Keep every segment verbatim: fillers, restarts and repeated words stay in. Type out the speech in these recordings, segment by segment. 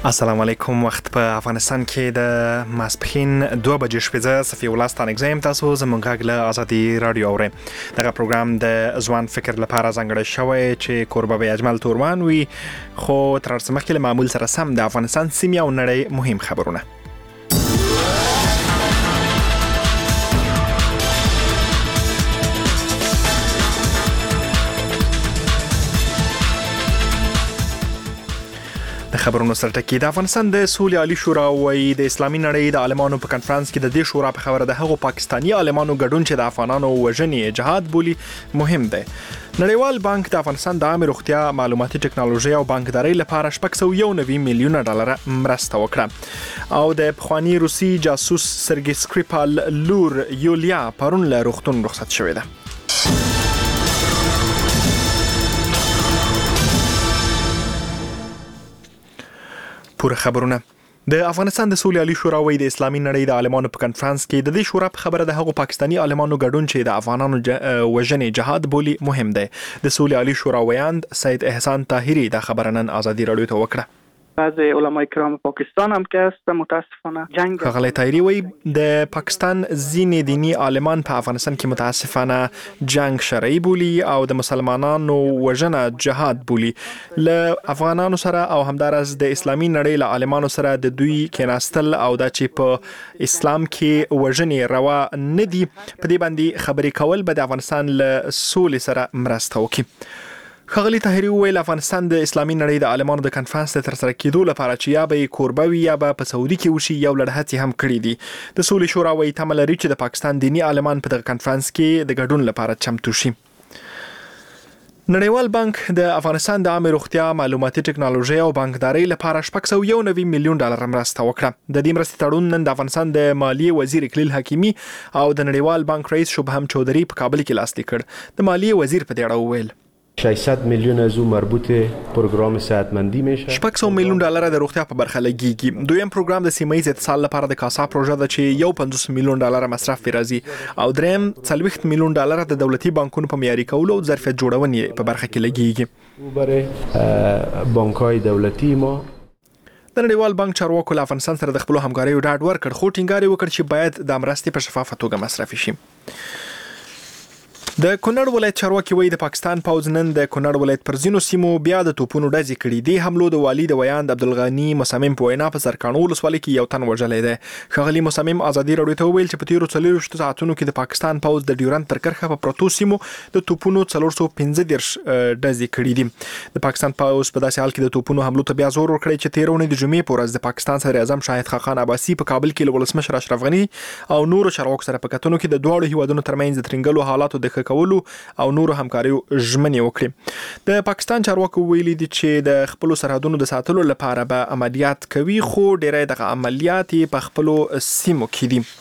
السلام علیکم. وخت په افغانستان کې د ماسپښین دوه بجې شپږ صفي ولستان اگزایم تاسو زموږ غږ له ازادي رادیو اورئ. دغه پروګرام د ځوان فکر لپاره ځانګړی شوی چې کوربه به اجمل تورمان وي، خو تر هر څه مخکې له معمول سره سم د افغانستان سیمې او نړۍ مهم خبرونه. د خبرونو سرټکی د افغانستان د سولې عالی شورا وایي د اسلامي نړۍ د عالمانو په کانفرنس کې د دې شورا په خبره د هغو پاکستاني عالمانو ګډون چې د افغانانو وژنې جهاد بولي مهم دی. نړیوال بانک د افغانستان د عامه روغتیا، معلوماتي ټکنالوژي او بانکداري لپاره شپږ سوه یو نوي میلیونه ډالر مرسته وکړه. او د پخوانی روسي جاسوس سرګي سکریپال لور یولیا پرون له روغتون رخصت شوې ده. پوره خبرونه. د افغانستان د سولې عالی شورا وایي د اسلامي نړۍ د عالمانو په کانفرنس کې د دې شورا په خبره د هغو پاکستاني عالمانو ګډون چې د افغانانو وژنې جهاد بولي مهم دی. د سولې عالی شورا ویاند سید احسان طاهری دا خبره نن ازادي رادیو ته وکړه. بعض علمای کرام پاکستان هم که است متاسفانه جنگ خغلی طاهری وی د پاکستان ځینې دینی عالمان په افغانستان کې متاسفانه جنگ شرعي بولي او د مسلمانانو وژنه جهاد بولي. له افغانانو سره او همدارس د اسلامي نړۍ له عالمانو سره د دوی کېناستل او دا چې په اسلام کې وژنې روا نه دي په دې باندې خبرې کول به د افغانستان له سولې سره مرسته وکړي. خغلی طاهری ویل افغانستان د اسلامي نړۍ د عالمانو د کانفرنس د ترسره کېدو لپاره چې یا به کوربه وي یا به په سعودي کې وشي یو لړ هڅې هم کړې دي. د سولې شورا وایي تمه لري چې د پاکستان دینی عالمان په دغه کانفرنس کې د ګډون لپاره چمتو شي. نړیوال بانک د افغانستان د عامه روغتیا، معلوماتي ټکنالوژي او بانکداري لپاره شپږ سوه یو نوي میلیون ډالر مرسته وکړه. د دې مرستې تړون نن د افغانستان د مالیې وزیر اکلیل حکیمي او د نړیوال بانک رئیس شبهم چودھری په کابل کې لاسلیک کړ. د مالیې وزیر په دې اړه وویل ششصد میلیون از او مربوط پروگرام صحتمندی میشه. شپږ سوه میلیون ډالر د روغتیا په برخه لګیږي. دویم پروګرام د سیمه ییز اتصال لپاره د کاسا پروژه ده چې یو پنځوس میلیون ډالر مصرف راځي او دریم څلوېښت میلیون ډالر د دولتي بانکونو په معیاري کولو او ظرفیت جوړونې په برخه کې لګیږي. او برای بانک‌های دولتي ما د نړیوال بانک چارواکو له افغانستان سره د خپلو همکاریو ډاډ ورکړ، خو ټینګار وکړ چې باید د مرستې په شفافه توګه مصرف شي. د کونړ ولایت چارواکي وایي د پاکستان پوځ نن د کونړ ولایت پر ځینو سیمو بیا د توپونو ډزې کړي دي. حملو د والي د ویاند عبدالغني مصمم په وینا په سرکاڼو ولسوالۍ کې یو تن وژلی دی. ښاغلي مصمم ازادي راډیو ته وویل چې په تیرو څلوېښتو ساعتونو کې د پاکستان پوځ د ډیورند تر کرښه په پرتو سیمو د توپونو څلور سوه پنځه دېرش ډزې کړي دي. د پاکستان پوځ په داسې حال کې د توپونو حملو ته بیا زور ورکړی چې تېره اونۍ د جمعې په ورځ د پاکستان صدر اعظم شاهد خاقان عباسي په کابل کې له ولسمشر اشرف غني او نورو چارواکو سره په کتنو کې د دواړو هیوادونو ترمنځ د ترنګلو حالاتو د ښه کولو او نورو همکاریو ژمنې وکړي. د پاکستان چارواکو ویلي دي چې د خپلو سرحدونو د ساتلو لپاره به عملیات کوي، خو ډیری دغه عملیات په خپلو سیمو کې دي.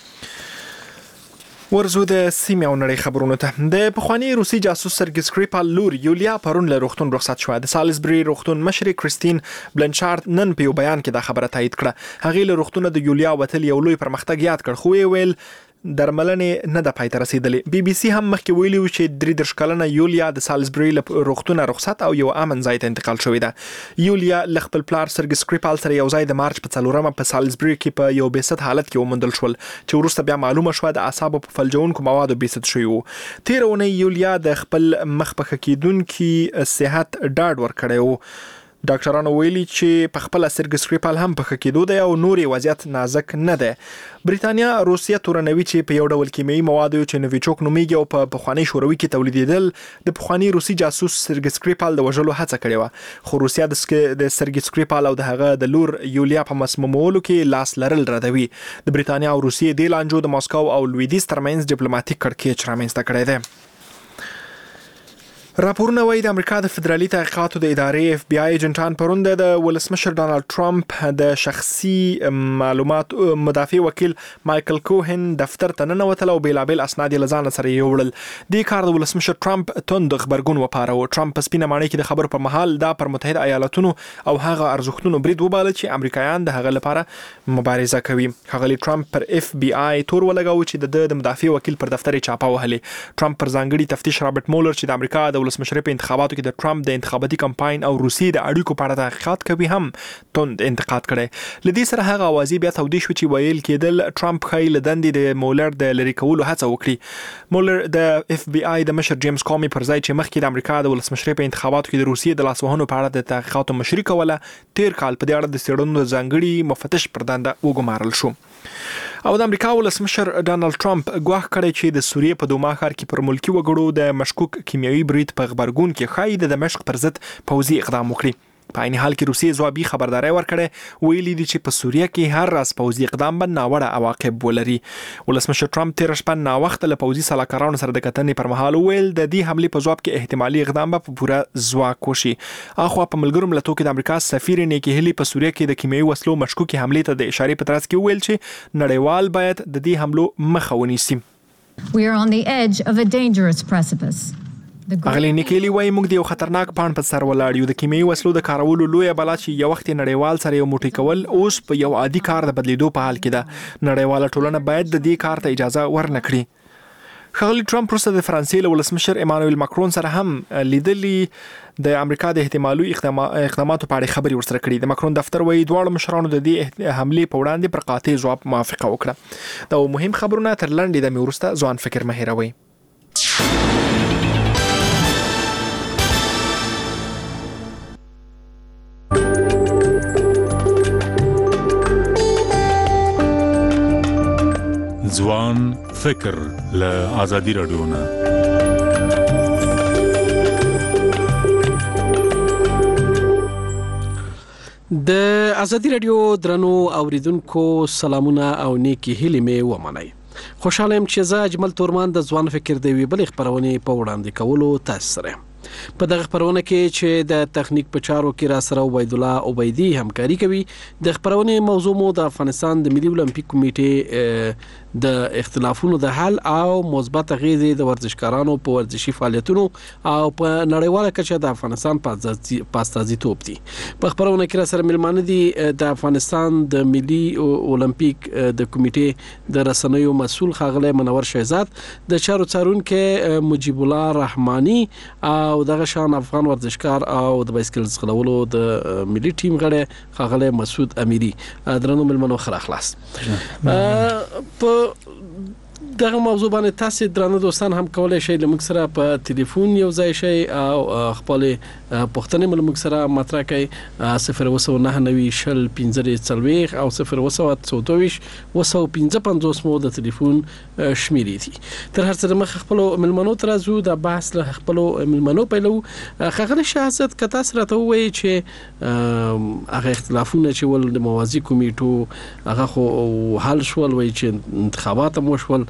ورزو د سیمې او نړۍ خبرونو ته. د پخوانی روسي جاسوس سرګي سکریپال لور یولیا پرون له روغتون رخصت شوه. د سالزبري روغتون مشرې کریستین بلنشارد نن په یو بیان کې دا خبره تایید کړه. هغې له روغتونه د یولیا وتل یو لوی پرمختګ یاد کړ، خو یې ویل درملنې نه د پای ته رسیدلې. بي بي سي هم مخکې ویلي و چې درې دېرش کلنه یولیا د سالزبري له روغتونه رخصت او یو امن ځای ته انتقال شوې ده. یولیا له خپل پلار سرګي سکریپال سره یو ځای د مارچ په څلورمه په سالزبري کې په یو بیست حالت کې وموندل شول چې وروسته بیا معلومه شوه د اعصابو په فلجونکو موادو بیست شوي وو. تېره اونۍ یولیا د خپل مخ په ښه کېدونکي صحت ډاډ ورکړی و. ډاکټرانو ویلي چې په خپل سرګي سکریپال هم په ښه کېدو دی او نور وضعیت نازک نه دی. بریتانیا روسیه تورنوي چې په یو ډول کیمیاوي موادو چې نویچوک نومیږي او په پخوانی شوروي کې تولیدېدل د پخوانی روسي جاسوس سرګي سکریپال د وژلو هڅه کړې وه، خو روسیه د سرګي سکریپال او د هغه د لور یولیا په مسمومولو کې لاس لرل ردوي. د بریتانیا او روسیې دې لانجو د ماسکو او لویدیځ ترمنځ ډیپلوماټیک کړکېچ رامنځته کړی دی. راپورونه وایي د امریکا د فدرالي تحقیقاتو د ادارې اف بی آی ایجنټان پرون د ولسمشر ډانلډ ټرمپ د شخصي معلومات مدافع وکیل مایکل کوهن دفتر ته ننوتل او بیلابیل اسناد یې له ځانه سره یوړل. دې کار د ولسمشر ټرمپ توند غبرګون وپاروه. ټرمپ په سپینه ماڼۍ کې د خبرو پر مهال دا پر متحده ایالاتونو او هغه ارزښتونو برید وباله چې امریکایان د هغه لپاره مبارزه کوي. ښاغلي ټرمپ پر اف بی آی تور ولګاوه چې د د مدافع وکیل پر دفتر چاپه وهلې. ټرمپ پر ځانګړي تفتیش رابرټ مولر چې د امریکا د ولسمشر په انتخاباتو کې د ټرمپ د انتخاباتي کمپاین او روسي د اړیکو په اړه تحقیقات کوي هم توند انتقاد کړي. لدې سره هغه اوازې بیا تودې شو چې ویل کېدل ټرمپ خای لدندې د مولر د لری کولو هڅه وکړي. مولر د اف بی آی د مشر جیمز کامي پر ځای چې مخکې د امریکا د ولسمشر په انتخاباتو کې د روسي د لاسوهنو په اړه د تحقیقاتو مشري کوله، تیر کال په دې اړه د څېړنو ځانګړي مفتش پر دنده وګمارل شو. او د امریکا ولسمشر ډانلډ ټرمپ ګواښ کړی چې د سوریې په دوما ښار کې پر ملکی وګړو د مشکوک کیمیاوي برید په خبرګون کې خای د دمشق پر ضد پوځي اقدام وکړي. په عین حال کې روسیې ځوابي خبرداري ورکړه، ویلي دي چې په سوریه کې هر راز پوځي اقدام به ناوړه عواقب ولري. ولسمشر ټرمپ تیر شپه نا وخت له پوځي سلاکارانو سره د کتنې پر مهال ویل د دې حمله په ځواب کې احتمالي اقدام به په پوره ځواک وشي. اخو په ملګرو ملتونو کې د امریکا سفیر نیکی هلی په سوریه کې د کیمیاوي وسلو مشکوکې حمله ته د اشارې په ترڅ کې ویل چې نړیوال باید د دې حملو مخه ونیسي. We are on the edge of a dangerous precipice. اغلی نیکلی وای موږ د یو خطرناک پاڼ په سر ولاړ یو. د کیمیاوي وسلو د کارولو لوی بلا چې یو وخت نړیوال سره یو موټی کول اوس په یو عادي کار د بدلیدو په حال کې ده. نړیواله ټولنه باید د دې کار ته اجازه ورنکړي. ښاغلی ټرمپ وروسته د فرانسې له ولسمشر ایمانوئل ماکرون سره هم لیدلې د امریکا د احتمالي اقداماتو په اړه خبرې ورسره کړې. د ماکرون دفتر وایي دواړو مشرانو د دې حملې په وړاندې پر قاطع ځواب موافقه وکړه. دا مهم خبرونه تر لنډې دمې وروسته ځوان فکر مه هېروئ. ځوان فکر له آزادي رادیو نه. د آزادي رادیو درنو اوریدونکو سلامونه او نیکی هیلې مې ومنئ. خوشاله يم چې زه اجمل تورمان د ځوان فکر دی وی بل خبرونه په وړاندې کولو تاسو سره. په دغه خبرونه کې چې د تخنیک په چارو کې را سره عبید الله عبیدی همکاري کوي. د خبرونه موضوع مو د افغانستان د ملي اولمپیک کمیټې د اختلافونو د حل او مثبت غیزې د ورزشکارانو په ورزشي فعالیتونو او په نړیواله کچه د افغانستان په استازیتوب دي. په خبرونه کې را سره ملمانه دي د افغانستان د ملي اولمپیک د کمیټې د رسنیو مسؤل ښاغلی منور شهزاد، د چارو څارونکي مجیب الله رحماني او دغه شان افغان ورزشکار او د بایسکل ځغلولو د ملي ټیم غړی ښاغلی مسعود امیري. درنو ملمنو خیر اخلاص. په دغه موضوع باندې تاسو درنه دوستان هم کولای شئ لمک سره په ټلیفون یو ځای شئ او خپل پوښتنې ملمک سره مطرح کړئ. صفر وسو نه نوي شل پنځه څلويخ او صفر وسو څوتويش وسو پنځه پنځوس مو د ټلیفون شمیرې دي. تر هر څه مخ خپل ملمنو ترازو د بحث له خپل ملمنو پیلو. خغل شهادت کتا سره ته وایي چې هغه اختلافونه چې ول د موازی کمیټو هغه خو حل شول، وایي چې انتخابات مو شول،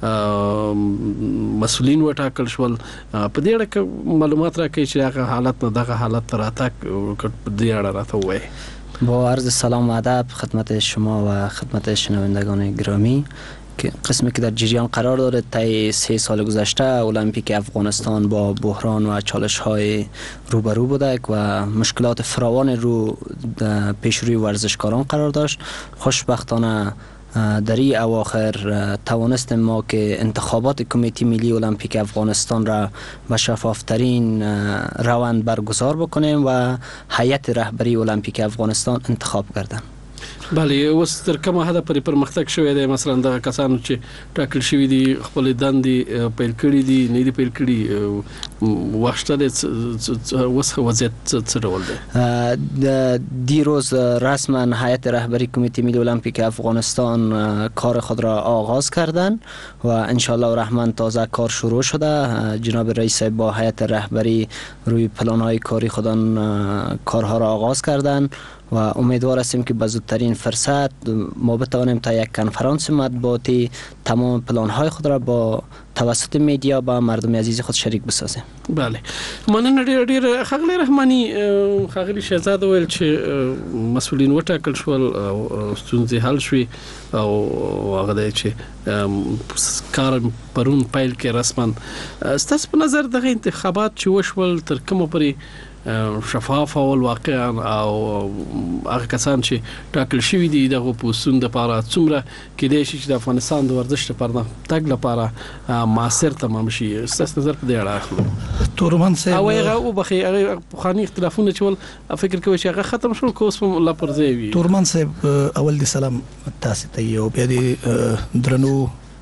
مسؤلین وټاکل شول. په دې اړه کې معلومات راکړئ چې هغه حالت نه دغه حالت راتک په دې اړه راته وایي. با عرض سلام و ادب خدمت شما و خدمت شنوندگان گرامی که قسمی که در جریان قرار داره طی سه سال گذشته المپیک افغانستان با بحران و چالش های روبرو بوده و مشکلات فراوان رو پیش روی ورزشکاران قرار داشت. خوشبختانه در این اواخر توانستیم ما که انتخابات کمیته ملی المپیک افغانستان را به شفافترین روند برگزار بکنیم و هیئت رهبری المپیک افغانستان انتخاب کردن. بله، اوس تر کومه حد پرې پرمختګ شوی دی؟ مثلا د کسانو چې ټاکل شوی دي خپل دندې پیل کړي دي نه دي پیل کړي واشته د وسه وضعیت څه ډول دی؟ د دیروز رسما هیئت رهبری کمیته ملی المپیک افغانستان کار خود را آغاز کردن و ان شاء الله الرحمن تازه کار شروع شده. جناب رئیس با هیئت رهبری روی پلان‌های کاری خودان کارها را آغاز کردن و امیدوار هستیم که به زودترین فرصت ما بتوانیم تا یک کنفرانس مطبوعاتی تمام پلان‌های خود را با توسط میدیا با مردم عزیز خود شریک بسازیم. بله، مننه ډیر ډیر. ښاغلی رحماني، ښاغلی شهزاد ویل چې مسؤلین وټاکل شول او ستونزې حل شوې او هغه دی چې کار پرون پیل کې رسما. ستاسو په نظر دغه انتخابات چې وشول تر کومه پورې شفاف او واقعا او هغه کسان چې ټاکل شوی دي دغه پوسټون د لپاره څومره کېدای شي چې د افغانستان د ورزش لپاره تګ لپاره معاصر تمام شي. ستاسو نظر په دې اړه اخلو تورمن صاحب او هغه او بخي هغه خاني اختلافونه چې ول فکر کوي چې هغه ختم شول کوس په لا پر ځای وي. تورمن صاحب اول دي سلام تاسو ته یو بیا دي درنو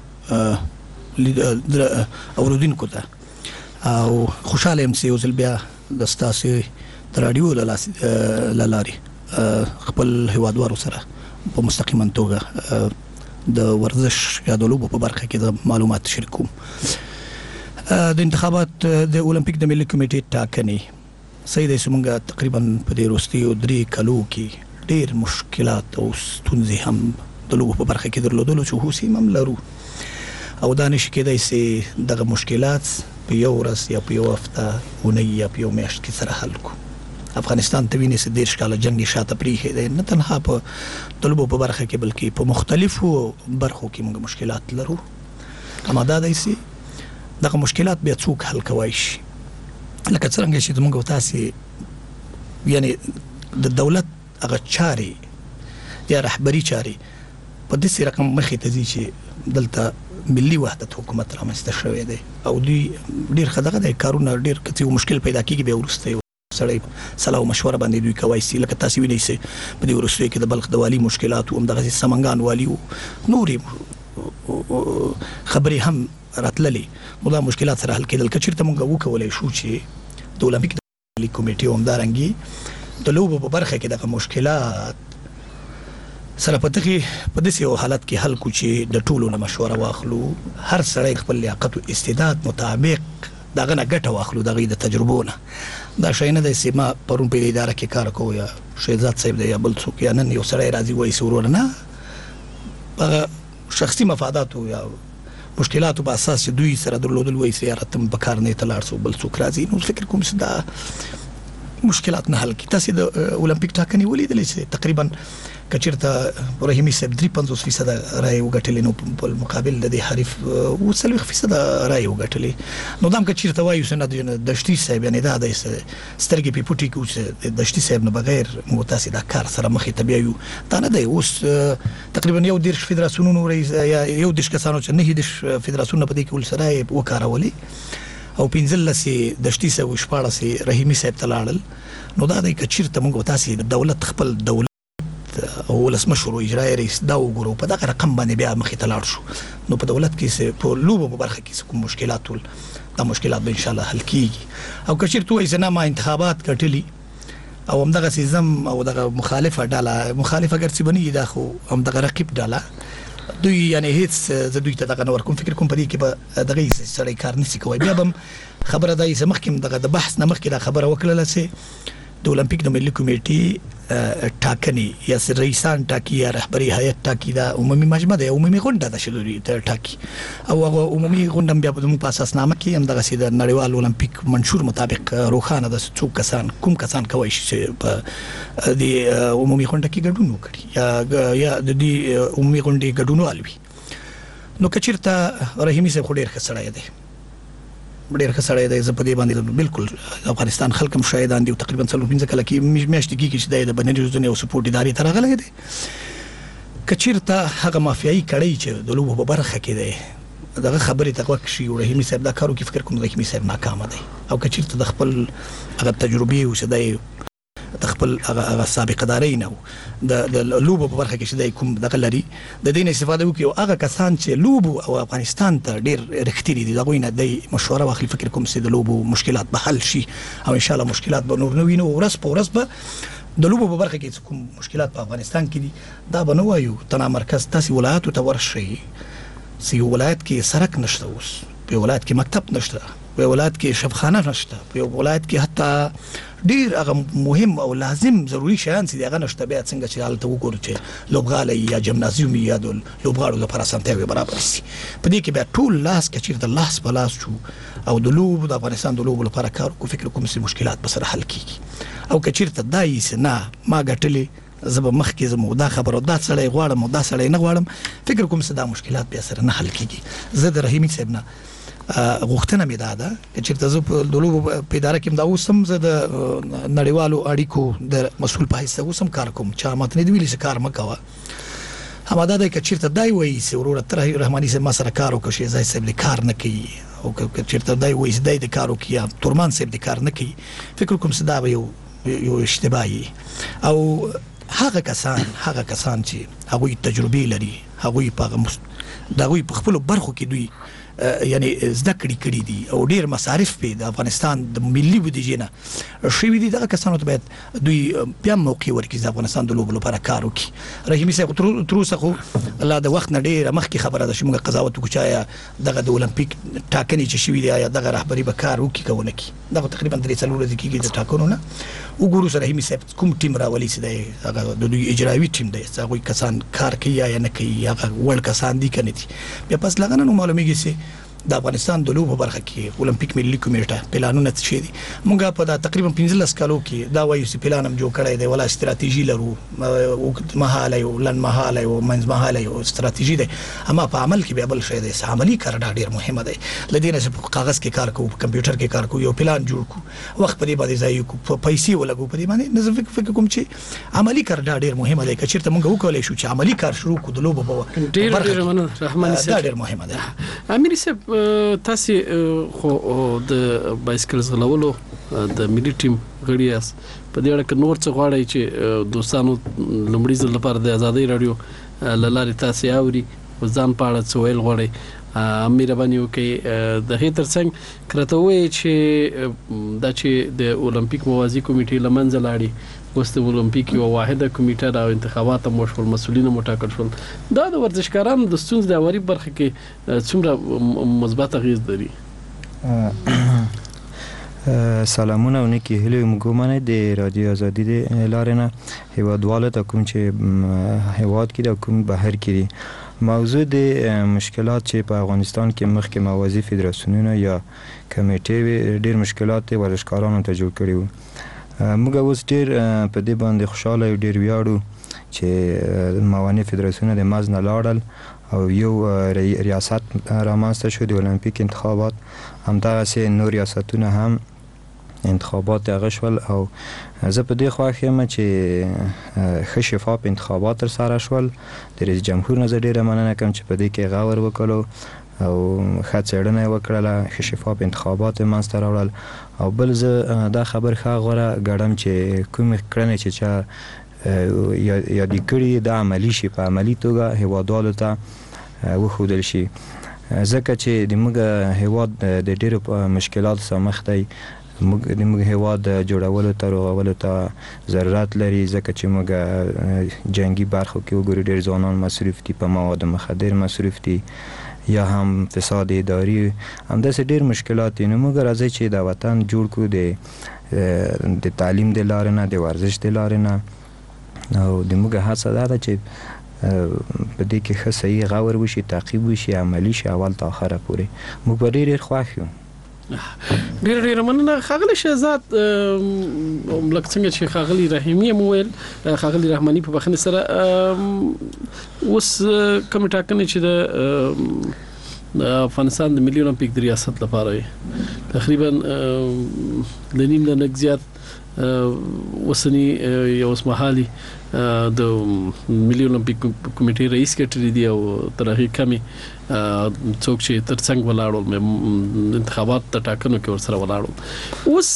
اوردونکو ته او خوشاله يم چې اوس بیا د ستاسو د رادیو له لارې خپل هیوادوالو سره په مستقیما توګه د ورزش یا د لوبو په برخه کې د معلومات شریکوم. د انتخابات د اولمپیک د ملي کمیټې ټاکنې سید سمونګه تقریبا په دې وروستي درې کلو کې ډېر مشکلات او ستونزې هم د لوبو په برخه کې درلودلو چې هوسي هم لرو او دا نشي کېدای چې دغه مشکلات په یو ورځ یا په یو هفته اونۍ یا په یو میاشت کې سره حل کو. افغانستان ته ویني چې دېرش کاله جنګ شاته پریښی دی نه تنها په طلبو په برخه کې بلکې په مختلفو برخو کې موږ مشکلات لرو. اما دا دی چې دغه مشکلات بیا څوک حل کوي شي لکه څنګه چې موږ تاسو یعنی د دولت هغه چاري یا رهبری چاري په دې رقم مخې ته ځي چې دلته ملي وحدت حکومت رامنځته شوی دی او دوی ډیر خدغه د کارونه ډیر کڅو مشکل پیدا کیږي به ورسته سړی صلاح مشوره باندې دوی کوي سي لکه تاسو وینئ سي په دې ورسته کې د بلخ د والی مشکلات او دغه سمنګان والی نوري خبري هم راتللې نو دا مشکلات سره حل کېدل کچېرته موږ وکولای شو چې د اولمپیک ملي کمیټې هم دارنګي د لوبو په برخه کې دغه مشکلات سره پته کې په دې یو حالت کې حل کو چې د ټولو نه مشوره واخلو هر سړی خپل لیاقت او استعداد مطابق دغه نه ګټه واخلو دغه د تجربونه دا شي نه د سیما پرون په اداره کې کار کوو یا شهزاد صاحب دی یا بل څوک یا نن یو سړی راځي وایي سورور نه په شخصي مفادات یا مشکلاتو په اساس دوی سره درلودل وایي سیارتم بکار نه تلاړ سو بل څوک راځي نو فکر کوم چې دا مشکلات نه حل کی. تاسو د اولمپیک ټاکنې ولیدلې چې تقریبا کچیرته رحیمی صاحب درې پنځوس فیصد رای وګټلې نو په مقابل د دې حریف او څلوېښت فیصد رای وګټلې نو دا کچیرته وایو چې نه د دشتي صاحب یعنی دا د سترګې په پټي کې چې د دشتي صاحب نه بغیر مو تاسو دا کار سره مخې ته بیايو دا نه دی اوس تقریبا یو دیرش فدراسیونونو رئیس یا یو دیش کسانو چې نه دیش فدراسیون په دې کې ول سره وکارولې او پنځلسې دشتي صاحب شپاړسې رحیمی صاحب تلاړل نو دا د کچیرته موږ تاسو د دولت خپل دولت او ولسمشر اجرایي رئیس دا وګورو په دغه رقم باندې بیا مخې ته لاړ شو نو په دولت کې په لوبو په برخه کې کوم مشکلات ول دا مشکلات به ان شاء الله حل کیږي او کچیرته وایي چې نه ما انتخابات کټلی او هم دغه سیزم او دغه مخالفه ډاله مخالفه ګرځي بني دا خو هم دغه رقیب ډاله دوی یعنی هیڅ د دوی ته دغه نور کوم فکر کوم پدې کې به دغه سړی کار نسی کوي بیا هم خبره ده چې مخکې دغه د بحث نه مخکې دا خبره وکړله چې د اولمپیک د ملي کمیټې ټاکنې یا رئیسان ټاکی یا رهبری هیئت ټاکی دا عمومي مجمع ده عمومي غونډه ده چې ټاکی او هغه عمومي غونډه بیا په اساسنامه کې هم دغه سید نړیوال اولمپیک منشور مطابق روخانه د څوک کسان کوم کسان کوي چې په د عمومي غونډه کې ګډون وکړي یا یا د دې عمومي غونډې ګډون والي نو کچیرته رحیمی صاحب خو ډیر ښه سړی دی ډېر ښه سړی دی زه په دې باندې بالکل افغانستان خلک هم شاهدان دي تقریبا څلور پنځه کاله کې میاشتې کېږي چې د بهرني روزنې او سپورټ ادارې ته راغلی دی کچیرته هغه مافیایي کړۍ چې د لوبو په برخه کې دی دغه خبرې ته غوږ شي او رحیمي صاحب دا کار وکړي فکر کوم رحیمي صاحب ناکامه دی او کچیرته د خپل هغه تجربې او چې دی د خپل هغه سابقه داري نه د لوبو په برخه کې چې د کوم دغه لري د دې نه استفاده وکړي او هغه کسان چې لوبو او افغانستان ته ډېر رښتینی دي دغه نه د مشوره واخلي فکر کوم چې د لوبو مشکلات به حل شي او ان شاء الله مشکلات به نور نه وي نو ورځ په ورځ به د لوبو په برخه کې کوم مشکلات په افغانستان کې دي دا به نه وایو تنا مرکز تاسو ولایتو ته ورشي سی ولایت کې سړک نشته اوس په ولایت کې مکتب نشته په ولایت کې شفخانه نشته په ولایت کې حتی ډیر هغه مهم او لازم ضروری شیان چې هغه نشته بیا څنګه چې حالت وګورو چې لوبغالي یا جمنازیوم یا د لوبغاړو لپاره سنتي برابر شي په دې کې بیا ټول لاس کې چې د لاس په لاس شو او د لوب د افغانستان د لوب لپاره کار کو فکر کوم چې مشکلات به سره حل کیږي او کچیرته دای نه ما ګټلې زب مخکې زمو دا خبرو دا سړی غواړم دا سړی نه غواړم فکر کوم چې دا مشکلات بیا سره نه حل کیږي زه د رحیمی صاحب نه غوښتنه مې دا ده چې چېرته زه په د لوبو په اداره کې دا اوسم زه د نړیوالو اړیکو د مسؤل په حیث اوسم کار کوم چا ماته نه دی ویلي چې کار مه کوه همدا دا چې چېرته دای وایي چې وروره ته رحماني صاحب ما سره کار وکړه شیرزای صاحب د کار نه کوي او که چېرته دای وایي چې دی د کار وکړي یا تورمان صاحب د کار نه کوي فکر کوم چې دا به یو یو اشتباهي او هغه کسان هغه کسان چې هغوی تجربه لري هغوی په د هغوی په خپلو برخو کې دوی یعنی زده کړي کړي دي او ډیر مصارف په د افغانستان د ملي بودیجې نه شوي دي دغه کسانو ته باید دوی بیا موقع ورکړي د افغانستان د لوبو لپاره کار وکړي رحیمي صاحب تر اوسه خو الله د وخت نه ډېره مخکې خبره ده چې موږ قضاوت وکړو چې آیا دغه د اولمپیک ټاکنې چې شوي دي آیا دغه رهبري به کار وکړي که ونه کړي دا خو تقریبا درې څلور ورځې کېږي د ټاکنو نه وګورو چې رحیمي صاحب کوم ټیم راولي چې دی هغه د دوی اجرایوي ټیم دی چې هغوی کسان کار کوي یا نه کوي هغه وړ کسان دي که نه دي بیا پس له هغه نه نو معلومېږي چې د افغانستان د لوبو برخه کې اولمپیک ملي کمیټه پلانونه څه دي موږ په دا تقریبا پنځلس کالو کې دا وایو چې پلان هم جوړ کړی دی ولا استراتیژي لرو وخت مهاله او لن مهاله او منځ مهاله او استراتیژي دی اما په عمل کې به بل شی دی عملی کار ډېر مهمه دی لدې نه چې کاغذ کې کار کوو کمپیوټر کې کار کوو یو پلان جوړ کوو وخت په دې باندې ځای کوو پیسې ولګو په دې باندې نظر فکر کوم چې عملی کار ډېر مهمه دی چې چیرته موږ وکولای شو چې عملی کار شروع کړو د لوبو په ډېر ډېر مننه رحماني صاحب ډېر مهمه ده امیر صاحب تاسو خو د بایسکل زغلولو د ملي ټیم غړي یاست په دې اړه کې نور څه غواړئ چې دوستانو لومړي ځل لپاره د آزادۍ رادیو له لارې تاسو اوري ځان په اړه څه ویل غواړئ امیر باندې وکي د هي ترڅنګ کرته وایي چې دا چې د اولمپیک موازی کمیټې لمنځه لاړي اوس د اولمپیک یو واحده کمیټه د انتخابات مشول مسولین مټاکل شول دا د ورزشکارانو د ستونزې د اوري برخه کې څومره مثبت اغیز لري سلامونه ونکي هلي مګومنه د رادیو ازادي د لارې نه هیوادواله ته کوم چې هیواد کې د کوم بهر کې موضوع د مشکلات چې په افغانستان کې مخکې موازی فدراسیونونه یا کمیټې ډېر مشکلات ورزشکارانو ته جوړ کړي وو موږ اوس ډېر په دې باندې خوشاله یو ډېر ویاړو چې موانع فدراسیونونه د مز نه لاړل او یو ریاست رامنځته شو د اولمپیک انتخابات همدغسې نور ریاستونه هم انتخابات هغه شول او زه په دې خوښ یم چې ښه شفاف انتخابات ترسره شول د رئیس جمهور نه زه ډېره مننه کوم چې په دې کې غور وکړو او ښه څېړنه یې وکړله ښه شفاف انتخابات یې منځته راوړل او بل زه دا خبر ښه غوره ګڼم چې کومې کړنې چې چا یادې کړي دا عملي شي په عملي توګه هیوادوالو ته وښودل شي ځکه چې د موږ هیواد د ډېرو مشکلاتو سره مخ دی موږ د موږ هیواد جوړولو ته رغولو ته ضرورت لري ځکه چې موږ جنگي برخو کې وګورو ډېر ځوانان مصروف دي په مواد مخدر مصروف دي یا هم فساد اداري همداسې ډېر مشکلات دي نو موږ راځئ چې د وطن جوړ کړو د د تعلیم د لارې نه د ورزش د لارې نه او د موږ هڅه دا ده چې په دې کې ښه صحیح غور وشي تعقیب وشي عملي شي اول تا آخره پورې موږ به ډېر ډېر خوښ یو ډېر ډېر مننه ښاغلی شهزاد لکه څنګه چې ښاغلی رحیمي هم وویل ښاغلی رحماني په بخښنې سره اوس کومې ټاکنې چې د افغانستان د ملي اولمپیک د ریاست لپاره وي تقریبا د نیم نه لږ زیات اوسني یو اوسمهالي د ملي اولمپیک کمیټې رئیس کټری دی او تر هغې کمې څوک چې تر څنګ ولاړول انتخابات ته ټاکنو کې ورسره ولاړول اوس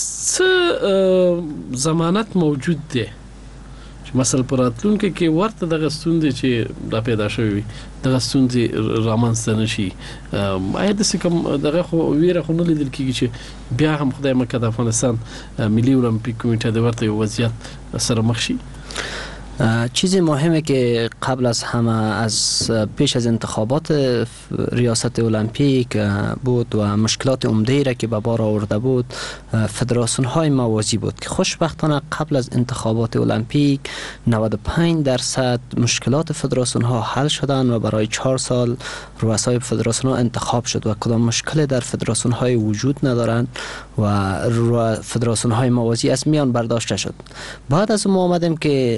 څه ضمانت موجود دی چې مثلا په راتلونکي کې ورته دغه ستونزې چې دا پیدا شوې وي دغه ستونزې رامنځته نه شي آیا داسې کوم دغه خو ویره خو نه لیدل کېږي چې بیا هم خدای مکه د افغانستان ملي اولمپیک کمیټه د ورته یو وضعیت سره مخ شي چیزی مهمه که قبل از همه از پیش از انتخابات ریاست المپیک بود و مشکلات عمده را که به بار آورده بود فدراسیون های موازی بود که خوشبختانه قبل از انتخابات المپیک نود و پنج درصد مشکلات فدراسیون ها حل شدند و برای چهار سال رؤسای فدراسیون ها انتخاب شد و کدام مشکل در فدراسیون های وجود ندارند و فدراسیون های موازی از میان برداشته شد. بعد از ما آمدیم که انتخاب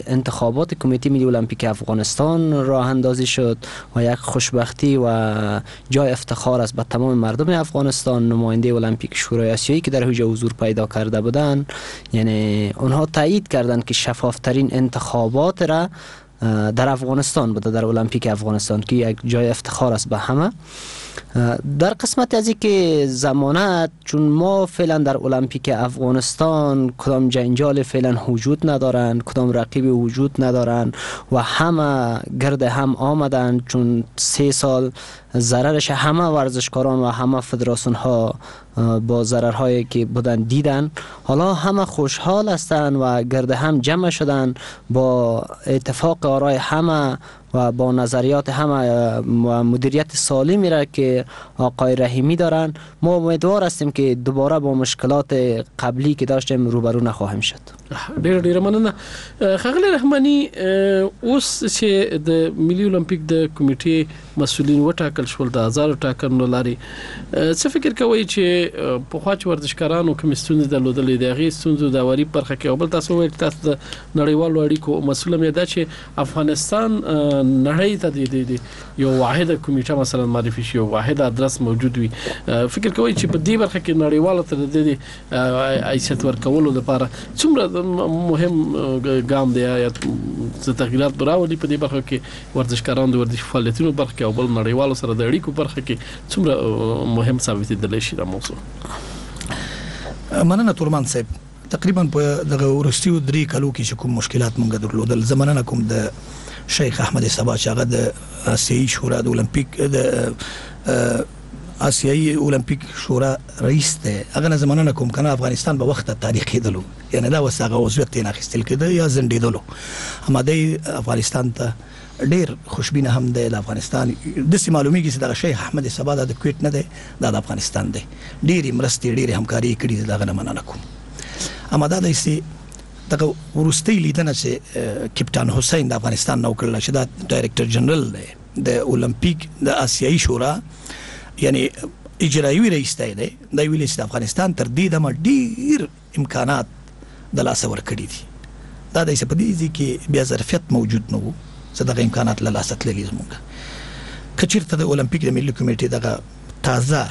انتخابات کمیته ملی المپیک افغانستان راه اندازی شد و یک خوشبختی و جای افتخار است به تمام مردم افغانستان. نماینده المپیک شورای آسیایی که در حوزه حضور پیدا کرده بودند، یعنی اونها تایید کردند که شفافترین انتخابات را در افغانستان بوده، در المپیک افغانستان، که یک جای افتخار است به همه. در قسمت از که ضمانت، چون ما فعلا در المپیک افغانستان کدام جنجال فعلا وجود ندارند، کدام رقیب وجود ندارند و همه گرد هم آمدند، چون سه سال ضررش همه ورزشکاران و همه فدراسیون ها با ضررهایی که بودن دیدن. حالا همه خوشحال هستند و گرد هم جمع شدن با اتفاق آرای همه و با نظریات همه و مدیریت سالمی را که آقای رحیمی دارن. ما امیدوار هستیم که دوباره با مشکلات قبلی که داشتیم روبرو نخواهیم شد. ډیر ډیر مننه. ښاغلی رحماني، اوس چې د ملي المپیک د کمیټې مسؤلین وټاکل شول د هزارو ټاکنو لاري، څه فکر کوئ چې پخوا چې ورزشکارانو کوم ستونزې درلودلې د هغې ستونزو د هواري برخه کې، او بل تاسو وویل چې تاسو د نړیوالو اړیکو مسؤل هم دا چې افغانستان نړۍ ته د یو واحده کمیټه مثلا معرفي شي، یو واحد ادرس موجود وي، فکر کوئ چې په دې برخه کې نړیوالو ته د حیثیت ورکولو لپاره څومره مهم ګام دی یا څه تغییرات براولي په دې برخه کې ورزشکاران د ورزش فعالیتونو برخه کې او بل نړیوالو سره د اړیکو برخه کې څومره مهم ثابتېدلی شي دا موضوع؟ مننه تورمان صاحب. تقریبا په دغه وروستیو درې کالو کې چې کوم مشکلات مونږ درلودل، زه مننه کوم د شیخ احمد صبا چې هغه د آسیایي شورا د اولمپیک د آسیایي اولمپیک شورا رئیس دی، هغه نه مننه کوم کنه افغانستان به وخت تاریخ کېدلو، یعنی دا وسه هغه عضویت یې نه اخیستل کېده یا زندېدلو. اما دی افغانستان ته ډېر خوشبینه هم دی. د افغانستان داسې معلومیږي چې دغه شیخ احمد صبا د کویټ نه دی، دا د افغانستان دی. ډېرې مرستې ډېرې همکاري یې کړي، دغه نه مننه کوم. اما دا دی چې دغه وروستۍ لیدنه چې کپټان حسین د افغانستان نه وکړله چې دا ډایرکټر جنرال دی د اولمپیک د آسیایي شورا، یعنی اجرایوي رئیس دی، دا ویلي چې د افغانستان تر دې دمه ډېر امکانات د لاسه ورکړي دي. دا دی چې په دې ځای کې بیا ظرفیت موجود نه و چې دغه امکانات له لاسه تللي زموږ. که چېرته د اولمپیک د ملي کمیټې دغه تازه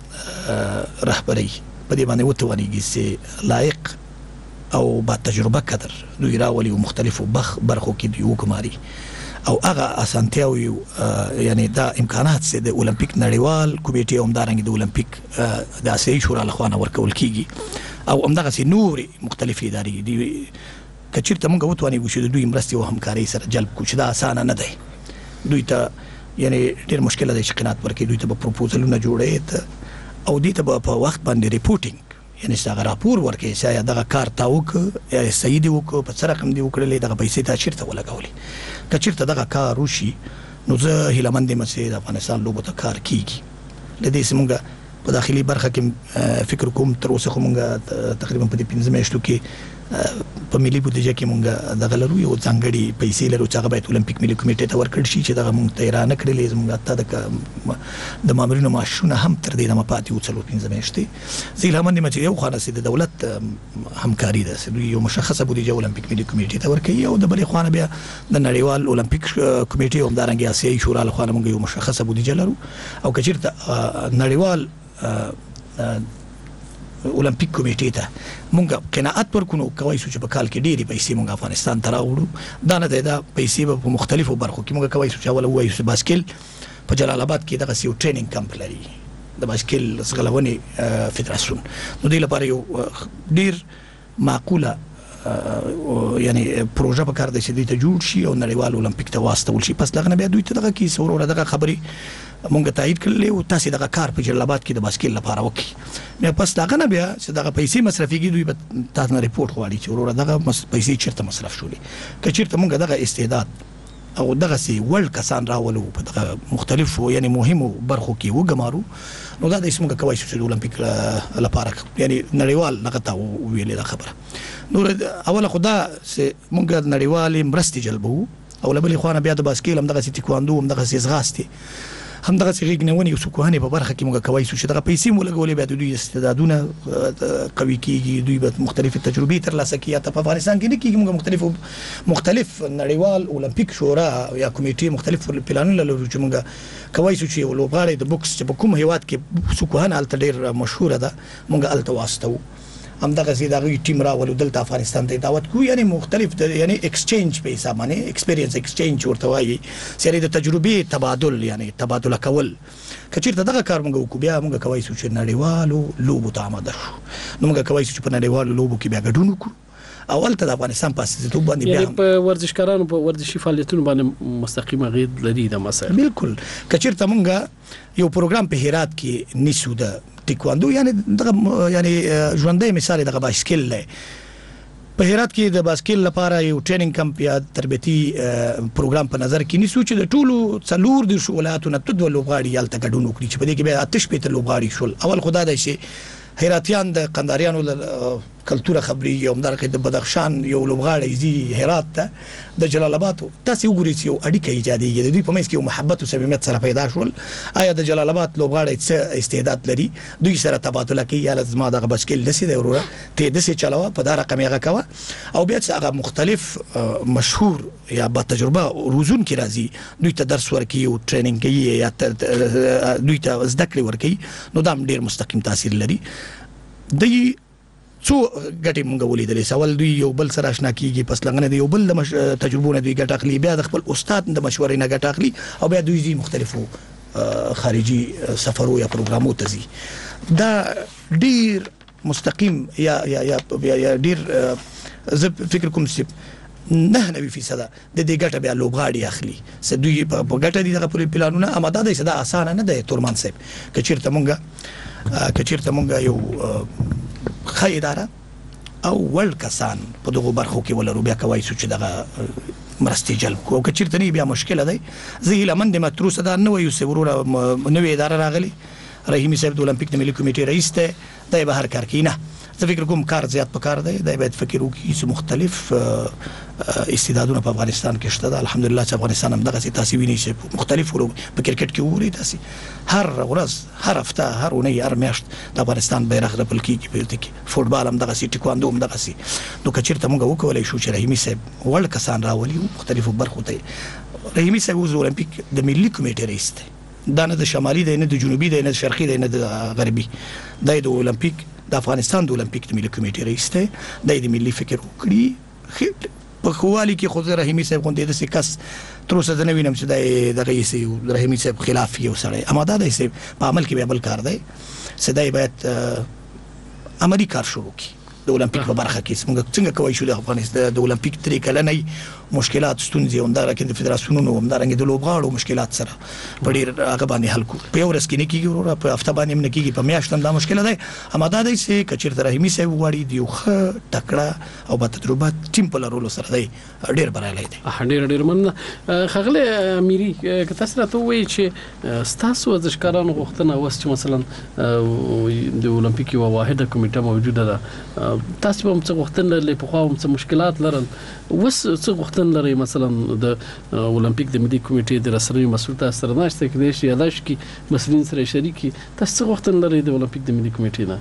رهبرۍ په دې باندې وتوانېږي چې لایق او با تجربه کدر دوی راولي او مختلفو برخو کې دوی وګماري او هغه اسانتیاوي، یعنی دا امکانات چې د اولمپیک نړیوال کمیټې او همدارنګه د اولمپیک د آسیایي شورا لخوا نه ورکول کیږي او همدغسې نورې مختلفې ادارې دي. که چېرته موږ وتوانېږو چې د دوی مرستې او همکارۍ سره جلب کړو، چې دا اسانه نه دی، دوی ته یعنی ډېر مشکله دی چې قناعت ورکړي، دوی ته به پروپوزلونه جوړوي او دوی ته به په وخت باندې ریپورټینګ، یعنی چې هغه راپور ورکړي چې یا دغه کار تا وکړه یا صحیح دی وکړه، په څه رقم دی وکړلې، دغه پیسې تا چېرته ولګولې. که چېرته دغه کار وشي نو زه هیلهمند یم چې د افغانستان لوبو ته کار کیږي. له دې چې موږ په داخلي برخه کې فکر کوم تر اوسه خو موږ تقریبا په دې پنځه میاشتو کې په ملي بودیجه کې موږ دغه لرو یو ځانګړي پیسې لرو چې هغه باید اولمپیک ملي کمیټې ته ورکړل شي چې دغه موږ ته یې رانه کړلې. زموږ حتی د مامورینو معاشونه هم تر دې دمه پاتې وو څلور پنځه میاشتې. زه هیلهمند یم چې یو خوا نه چې د دولت همکاري ده چې دوی یو مشخصه بودیجه اولمپیک ملي کمیټې ته ورکوي او د بلې خوا نه بیا د نړیوال اولمپیک کمیټې او همدارنګه آسیایي شورا له خوا نه موږ یو مشخصه بودیجه لرو او که چېرته نړیوال اولمپیک کمیټې ته مونږ قناعت ورکونو کوای شو چې په کال کې ډېرې پیسې مونږ افغانستان ته راوړو. دا نه دی، دا پیسې به په مختلفو برخو کې مونږ کوای شو چې اوله ووایو چې باسکل په جلال آباد کې دغسې یو ټریننګ کمپ لري د باسکل ځغلونې فدراسیون، نو دې لپاره یو ډېر معقوله یعنی پروژه په کار دی چې دوی ته جوړ شي او نړیوال اولمپیک ته واستول شي. پس دغه نه بیا دوی ته دغه کیسه وروره دغه خبرې مونږ تایید کړلې او تاسې دغه کار په جلال آباد کې د باسکل لپاره وکړي. بیا پس دغه نه بیا چې دغه پیسې مصرفېږي دوی به تاسو نه ریپورټ غواړي چې وروره دغه پیسې چېرته مصرف شولې. که چېرته مونږ دغه استعداد او دغسې وړ کسان راولو په دغه مختلفو یعنی مهمو برخو کې وګمارو، نو دا د موږ کوای شو چې د اولمپیک لپاره یعنی نړیوال دغه ته وویلې دا خبره. نو اوله خو دا چې مونږ نړیوالې مرستې جلبوو او له بلې خوا نه بیا د باسکل همدغسې تیکواندو همدغسې ځغاستې همدغه څنګه غنونی او سکوهانه په برخه کې موږ کوي چې دغه پیسې موږ لګولې به دوی استعدادونه قوي کیږي دوی به مختلفه تجربې ترلاسه کوي ته په افغانستان کې نه کیږي موږ مختلف مختلف نړیوال اولمپیک شورا یا کمیټې مختلف پلانونه لرو چې موږ کوي چې لوبغاړي د بوکس چې په کوم هیواد کې سکوهانه الته ډیر مشهور ده موږ الته واسطو هم دغه زی دغه ټیم راولو دلته افغانستان ته دعوت کو یعنی مختلف یعنی ایکسچینج په حساب باندې ایکسپیرینس ایکسچینج ورته وایي چې د تجربې تبادل یعنی تبادله کول کچیرته دغه کار موږ وکړو بیا موږ کوي چې نړیوالو لوبو ته آماده شو نو موږ کوي چې په نړیوالو لوبو کې بیا ګډون وکړو اول ته د افغانستان په اساس ته باندې بیا په ورزشکارانو په ورزشي فعالیتونو باندې مستقیم غید لري د مسایل بالکل کچیرته موږ یو پروګرام په هرات کې نیسو د تیکواندو یعنی دغه یعنی ژوندۍ مثال دغه بایسکل لې په هرات کې د بایسکل لپاره یو ټریننګ کمپ یا تربیتی پروګرام په نظر کې نیسو چې د ټولو څلور د ولایتونو ته د لوبغاړي یالته ګډون وکړي چې په دې کې به آتش په لوبغاړي شول اول خدای دی چې هراتیان د قنداریانو کلتوره خبري یو مدارکه د بدخشان یو لوبغاړي زی هرات ته د جلال آباد تاسو وګورئ چې یو اړیکه ایجادېږي د دوی په منځ کې یو محبت او صمیمیت سره پیدا شول آیا د جلال آباد لوبغاړي څه استعداد لري دوی سره تبادله کوي یا لازم دغه بشکل لسی دی وروره ته د څه چلاوه په دا رقم یې غکوه او بیا هغه مختلف مشهور یا با تجربه روزون کې راځي دوی ته درس ورکوي او ټریننګ کوي یا دوی ته زده کړې ورکوي نو دا ډیر مستقیم تاثیر لري دوی څو ګټې مونږ ولیدلې سوال دوی یو بل سره آشنا کیږي پس لغنه دی یو بل د تجربو نه دوی ګټه اخلي بیا د خپل استاد د مشورې نه ګټه اخلي او بیا دوی زی مختلفو خارجي سفرو یا پروګرامو ته زی دا ډیر مستقیم یا یا یا یا ډیر زه فکر کوم چې نه نوي فیصد د دې ګټه بیا لوبغاړي اخلي س دوی په ګټه دي دغه پلانونه اماده دي صدا اسانه نه دی تورمان صاحب کچیرته مونږه کچیرته مونږه یو خی اداره او ول کسان په دغه برخو کې ولرو بیا کوي چې دغه مرستي جلب کو کچیرته نه بیا مشکله ده زه لمن د متروسه دا نو یو سورونه نوې اداره راغلي رحیمی صاحب د اولمپیک د ملي کمیټې رئیس ته د بهر کار کینه زه فکر کوم کار زیات پکار دی دا باید فکر وکړي چې مختلف استعدادونه په افغانستان کې شته ده الحمدلله چې افغانستان هم دغه تاسو وینئ چې مختلف ورو په کرکټ کې ووري تاسو هر ورځ هر هفته هر اونۍ هر میاشت د افغانستان بیرغ رپل کیږي په دې کې فوټبال هم دغه سي ټیکواندو هم دغه سي نو کچیرته موږ وکولای شو چې رحیمی صاحب ورلد کسان راولي مختلفو برخو ته رحیمی صاحب د اولمپیک د ملي کمیټې رئیس دی دا نه د شمالي دی نه د جنوبي دی نه د شرقي دی نه د غربي د اولمپیک د افغانستان د اولمپیک د ملي کمیټې رئیس دی د ملي فکر وکړي په خوالي کې خو رحیمی صاحب غونډې د سکس تر اوسه نه وینم چې د رئیس رحیمی صاحب خلاف یو سره اماده دی صاحب په عمل کې به بل کار دی سدای باید عملی کار شروع کړي د اولمپیک په برخه کې څنګه څنګه کوي شو د افغانستان د اولمپیک طریقې کلنې مشکلات ستونزې هم دا راکې د فدراسیونونو هم دا رنګ د لوبغاړو مشکلات سره په ډیر هغه باندې حل کو په ورځ کې نه کیږي ورو په هفته باندې هم نه کیږي په میاشت هم دا مشکل ده اماده دی چې کچیرته رحیمی صاحب وړي دی خو تکړه او با تجربه ټیم په لرلو سره دی ډیر برایلی دی ډیر ډیر مننه خغله امیری که تاسو راته وایي چې ستاسو ورزشکارانو غوښتنه اوس چې مثلا د اولمپیک یو واحده کمیټه موجوده ده تاسو هم څه غوښتنه لرئ په خو هم څه مشکلات لرل وس څه غوښتنه لرئ مثلا د اولمپیک د ملي کمیټې د رسنۍ مسؤل تاسو سره ناشته کې شي علاج کې مسلین سره شریکي تاسو څه غوښتنه لرئ د اولمپیک د ملي کمیټې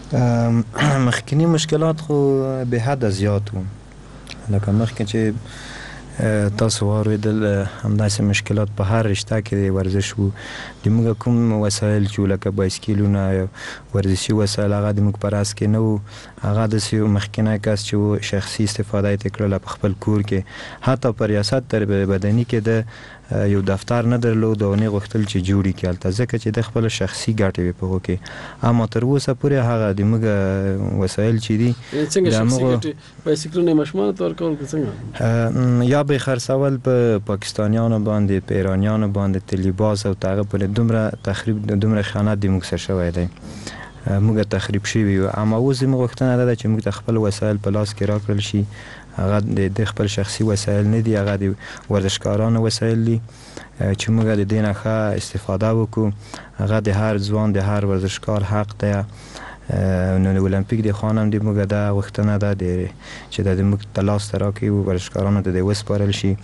نه مخکنی مشکلات خو به حد زیات وو لکه مخکې چې تاسو واردل همداسې مشکلات په هر رشته کې د ورزش وو د موږ کوم وسایل چې لکه بایسکلونه ورزشي وسایل هغه د موږ پر اس کې نه وو هغه د سیو مخکنی کس چې شخصي استفاده یې کړل په خپل کور کې حتی پر ریاست تر بدني کې د یو دفتر نه درلود او نه غوښتل چې جوړی کړل ځکه چې د خپل شخصي ګټې په کې اما تر اوسه پورې هغه د موږ وسایل چې دي څنګه شخصي ګټې بایسکلونه مشمول تور کول څنګه یا به خرڅول په پاکستانیانو باندې په ایرانیانو باندې تلیباس او تاغه په دومره تخریب دومره خیانت د موږ سره شوی دی موږ تخریب شوی اما اوس موږ غوښتنه ده چې موږ خپل وسایل په لاس کې راکړل شي هغه د خپل شخصي وسایل نه دي هغه د ورزشکارانو وسایل دي چې موږ د دې نه ښه استفاده وکړو هغه د هر ځوان د هر ورزشکار حق دی نو د اولمپیک د خانم د موږ د غوښتنه ده چې د موږ تلاس تراکي ورزشکارانو ته د وسپارل شي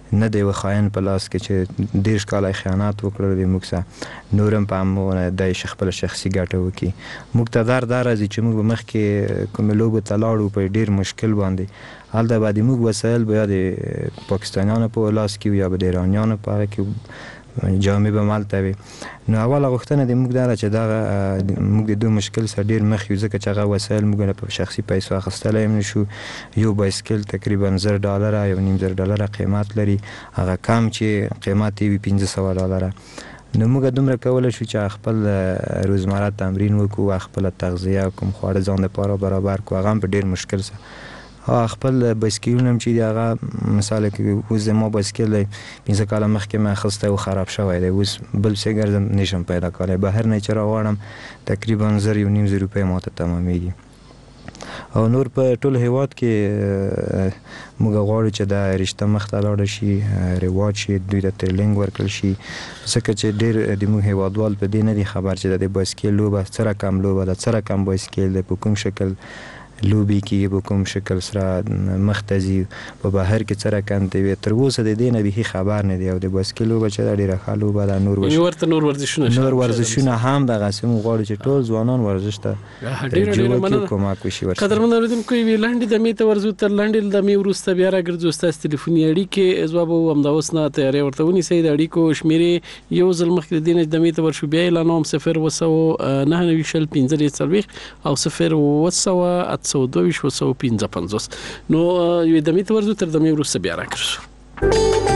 نه دی وخاین په لاس کې چې ډیر کال خیانت وکړل دی موږ سره نورم په امونه د خپل شخصي ګټه وکي موږ ته دار دار ازي چې موږ مخ کې کوم لوب تلاړو په ډیر مشکل باندې حال د بعد موږ وسایل بیا د پاکستانیانو په لاس کې یا د ایرانیانو په کې جامع به مالته وي نو اوله غوښتنه د موږ دا چې دا موږ د دوه مشکل سره ډیر مخ یو ځکه چې هغه وسایل موږ په شخصي پیسو اخیستلای هم نشو یو بایسکل تقریبا زر ډالر یا نیم زر ډالر قیمت لري هغه کم چې قیمت یې پنځه سوه ډالر نو موږ دومره کولای شو چې خپل روزمره تمرین وکړو خپل تغذیه کوم خواړه ځان لپاره برابر کړو هغه په ډیر مشکل سره خپل بایسکلونه هم چې دی هغه مثال کې اوس زما بایسکل پنځه کاله مخکې مې اخیستی او خراب شوی دی اوس بل څه ګرځم نشم پیدا کولی بهر نه چې راغواړم تقریبا زر یو نیم زر روپۍ ماته تمامیږي او نور په ټول هیواد کې موږ غواړو چې دا رشته مخته لاړه شي رواج شي دوی ته ټریننګ ورکړل شي ځکه چې ډېر د موږ هیوادوال په دې نه دي خبر چې د بایسکل لوبه څه رقم لوبه ده څه رقم بایسکل دی په کوم شکل لوبي کې په کوم شکل سره مختزي په بهر کې څه رقم دی تر اوسه د دې نه به خبر نه دی او د بایسکل لوبه چې ډېره ښه لوبه ده نور ورته نور ورزشونه نور ورزشونه هم دغه سیمه غواړي چې ټول ځوانان ورزش ته ډېر ډېر مننه کومک وشي ورته قدرمن اوریدونکو وی لاندې د میته ورزو تر لاندې د می ورسته بیا راګرځو ستاسو ټلیفوني اړیکې ځواب هم دا اوس نه تیارې ورته ونی سید اړیکو شمیرې یو ځل مخکې د دینه د میته ورشو بیا اعلانوم صفر وسو نه نه ویشل پنځه څلوېښت او صفر وسو اته دوه وسو پنځه پنځوس نو یو د میته ورزو تر د می ورسته بیا راګرځو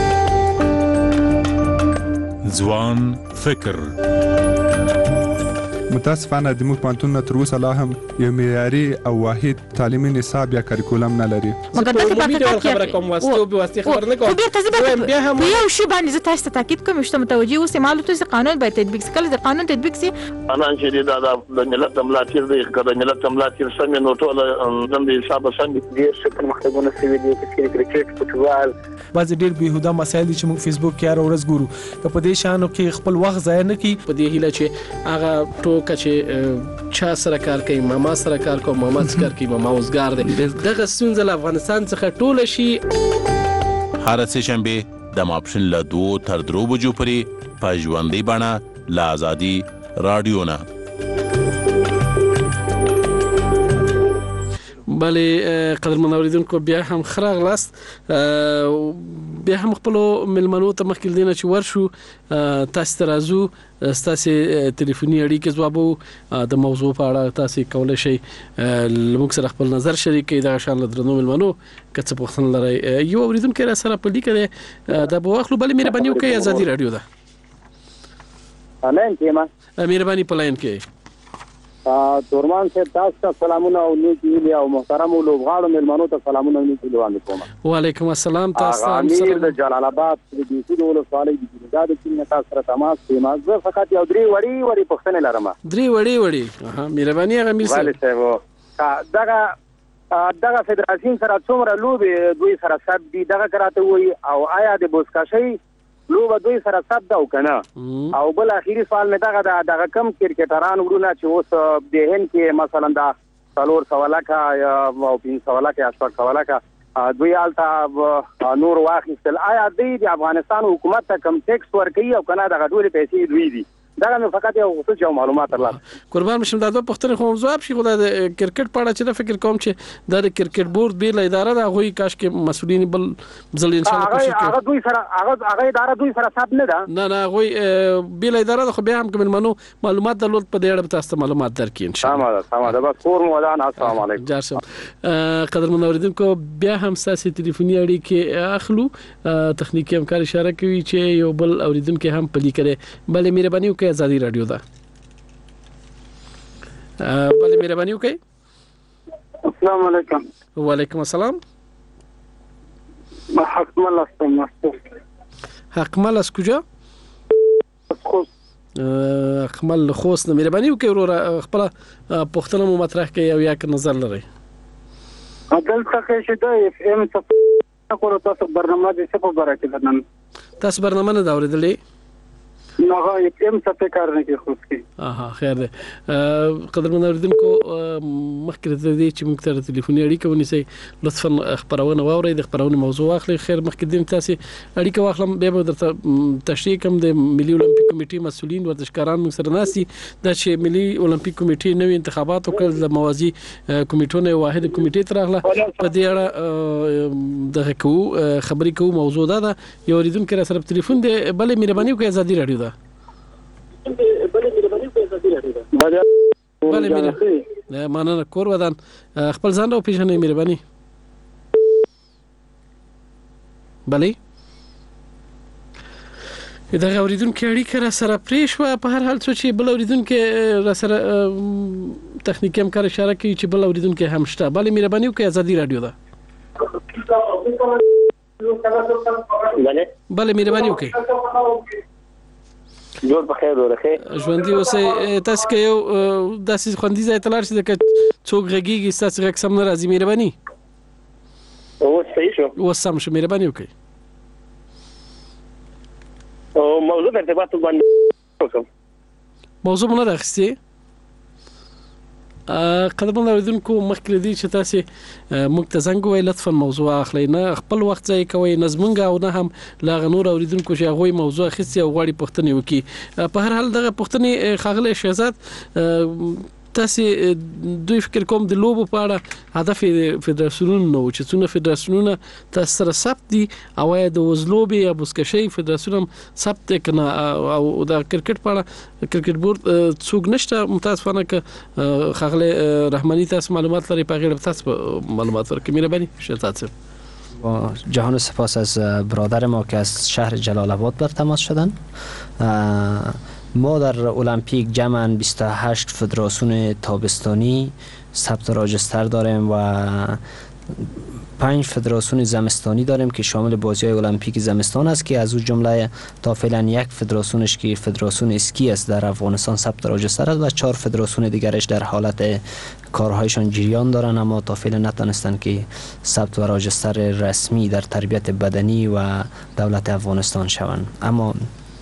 ځوان فکر متاسفانه د موږ پوهنتون تر اوسه لا هم یو معیاري او واحد تعلیمي نصاب یا کریکولم نه لري مګر دغه خبره کوم واسطه به واسطه خبر نه کوم بیا هم یو شی باندې زه تاسو ته تاکید کوم چې متوجي اوسه معلومات چې قانون باید تطبیق شي کله د قانون تطبیق شي انا چې دا د ملت ملاتیر دی کله ملت ملاتیر څنګه نو ټول د حساب څنګه دي چې پرمختګونه سوي دي چې کرکټ فوتبال بعض ډیر بهوده مسایل چې موږ فیسبوک کې هر ورځ ګورو که په دې شانو کې خپل وخت ضایع نه کړي په دې هیله چې هغه ټوکه چې چا سره کار کوي ماما سره کار کوي ماما سره کار کوي ماما اوسګار دی دغه ستونزه له افغانستان څخه ټوله شي هر څه شنبه د ماپښین له دوه تر درو بجو پورې په ژوندۍ بڼه له ازادي رادیو نه بله قدرمن اوریدونکو بیا هم خراغ لاست بیا هم خپل ملمنو ته مخکې دینه چې ورشو تاسو ته راځو تاسو ټلیفوني اړیکې ځوابو د موضوع په اړه تاسو کولای شئ لموږ سره خپل نظر شریک کړئ دا شان درنو ملمنو که څه پوښتنه لرئ یو اوریدونکو را سره په لیکه ده د بوخلو بل مهرباني وکړئ ازادي رادیو ده لاین کې ما مهرباني په لاین کې دورمان سے تاسو ته سلامونه او نیکی ویلي او محترم لوبغاړو مېلمنو ته سلامونه او نیکی وړاندې کوم وعلیکم السلام تاسو ته امیر د جلال آباد د دې ټولو سوالې د دا د چې تاسو سره تماس کوي زه فقط یو درې وړي وړي پوښتنه لرم درې وړي وړي ها مهرباني هغه امیر صاحب دغه دغه فدراسیون سره څومره لوبي دوی سره سب دي دغه کراته وي او آیا د بوسکاشي لوبه دوی سره سب دا وکنه او بل اخیری سوال مې دغه دغه کم کرکټران ورونه چې اوس د هند کې مثلا دا څلور سوالاکا او پنځه سوالاکا یا شپږ سوالاکا دوی الته نور واخیستل آیا دوی د افغانستان حکومت ته کم ټیکس ورکوي او کنه دغه ډول پیسې دوی دي دا مې فقط یو خصوصي معلومات ترلاسه قربان مشم دا دوه پوښتنې خو جواب شي خو د کرکټ په اړه چې فکر کوم چې د کرکټ بورډ بیل اداره دا غوي کاش کې مسؤلین بل ځل ان شاء الله کوشش کوي هغه دوی سره هغه هغه اداره دوی سره ثبت نه ده نه نه غوي بیل اداره خو بیا هم کوم منو معلومات درلود په دې اړه تاسو معلومات درکې ان شاء الله تمام تمام دا بس کور مودان السلام علیکم جاسم قدرمن اوریدونکو بیا هم ساسي ټلیفوني اړیکې اخلو تخنیکی همکار اشاره کوي چې یو بل اوریدونکو هم پلی کړي بل مهرباني وکړئ ازادي رادیو ده بله مهرباني وکړئ السلام علیکم وعلیکم السلام حکمل هستم حکمل از کجا حکمل خوست نه مهرباني وکړئ ورور خپل پوښتنه مو مطرح کړئ او یا که نظر لرئ دلته کې چې د اف ام څخه کولو تاسو برنامه دې څه په باره کې بدن تاسو برنامه نه دا اورېدلې نو یک ام څه کار نه کوي خو اها خیر ده قدرمن اوریدونکو مخکې د دې چې موږ سره ټلیفوني اړیکه ونیسئ لطفا خبرونه واورئ د خبرونه موضوع واخلئ خیر مخکې د تاسو اړیکه واخلم بیا به درته تشریح کوم د ملي اولمپیک کمیټې مسؤلین ورزشکاران موږ سره ناسي د چې ملي اولمپیک کمیټې نوې انتخابات وکړ د موازی کمیټونو واحد کمیټې ترغله په دې اړه د هکو خبرې کوو موضوع ده یو اوریدونکو را سره ټلیفون دی بلې مهرباني وکړئ ازادي رادیو ده بله مینه مننه کور ودان خپل ځان او پیژنې مهرباني بله دا اوریدونکو اړیکه را سره پرې شوه په هر حال څه چې بل اوریدونکو را سره تخنیکي همکار اشاره کوي چې بل اوریدونکو هم شته بله مهرباني وکړئ ازادي رادیو ده بله مهرباني وکړئ جوړ په خیر ورخه ژوندۍ اوسئ تاسو کې یو داسې خوندي ځای ته لاړ شئ چې څوک غږیږي ستاسو غږ سم نه راځي مهرباني او صحیح شو اوس سم شو مهرباني وکړئ او موضوع په ارتباط باندې موضوع مونږ نه اخستې قدرمن اوریدونکو مخکې دی چې تاسو موږ ته زنګ وای لطفا موضوع اخلئ نه خپل وخت ځای کوئ نظمنګ او نه هم لا غنور اوریدونکو چې هغه موضوع اخیستي او غواړي پوښتنه وکړي په هر حال دغه پوښتنه خاغله شهزاد تاسو دوی فکر کوم د لوبو په اړه هدف فدراسیونونو نو چې څونه فدراسیونونه تاسو سره ثبت دي او د وزلوبي یا بوسکشي فدراسیون ثبت کنه او د کرکټ په اړه کرکټ بورډ څوک نشته متاسفانه ک خاغله رحماني تاسو معلومات لري په غیر تاسو معلومات ورکړئ مهرباني شهزاد صاحب با جهان سپاس از برادر ما که از شهر جلال آباد بر تماس شدن ما در المپیک جمعاً بیست و هشت فدراسیون تابستانی ثبت راجستر داریم و پنج فدراسیون زمستانی داریم که شامل بازی‌های المپیک زمستان است که از اون جمله تا فعلا یک فدراسیونش که فدراسیون اسکی است در افغانستان ثبت راجستر است و چهار فدراسیون دیگرش در حالت کارهایشان جریان دارن اما تا فعلا نتونستن که ثبت و راجستر رسمی در تربیت بدنی و دولت افغانستان شوند. اما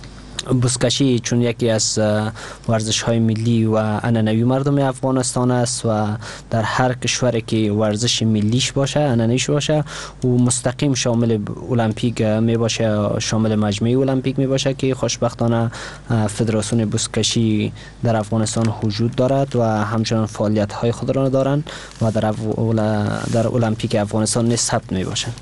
بوسکشی چون یکی از ورزش های ملی و عنعنوی مردم افغانستان است و در هر کشوری که ورزش ملیش باشه عنعنویش باشه و مستقیم شامل المپیک می باشه شامل مجمع المپیک می باشه که خوشبختانه فدراسیون بوسکشی در افغانستان وجود دارد و همچنان فعالیت های خود را دارند و در در المپیک افغانستان نیز ثبت می باشند.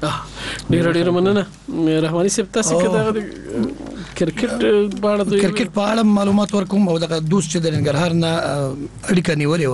ډیر ډیر مننه رحماني صاحب تاسو کې د کرکټ په اړه د کرکټ په اړه معلومات ورکوم او د دوست چې د ننګرهار نه اړیکه نیولې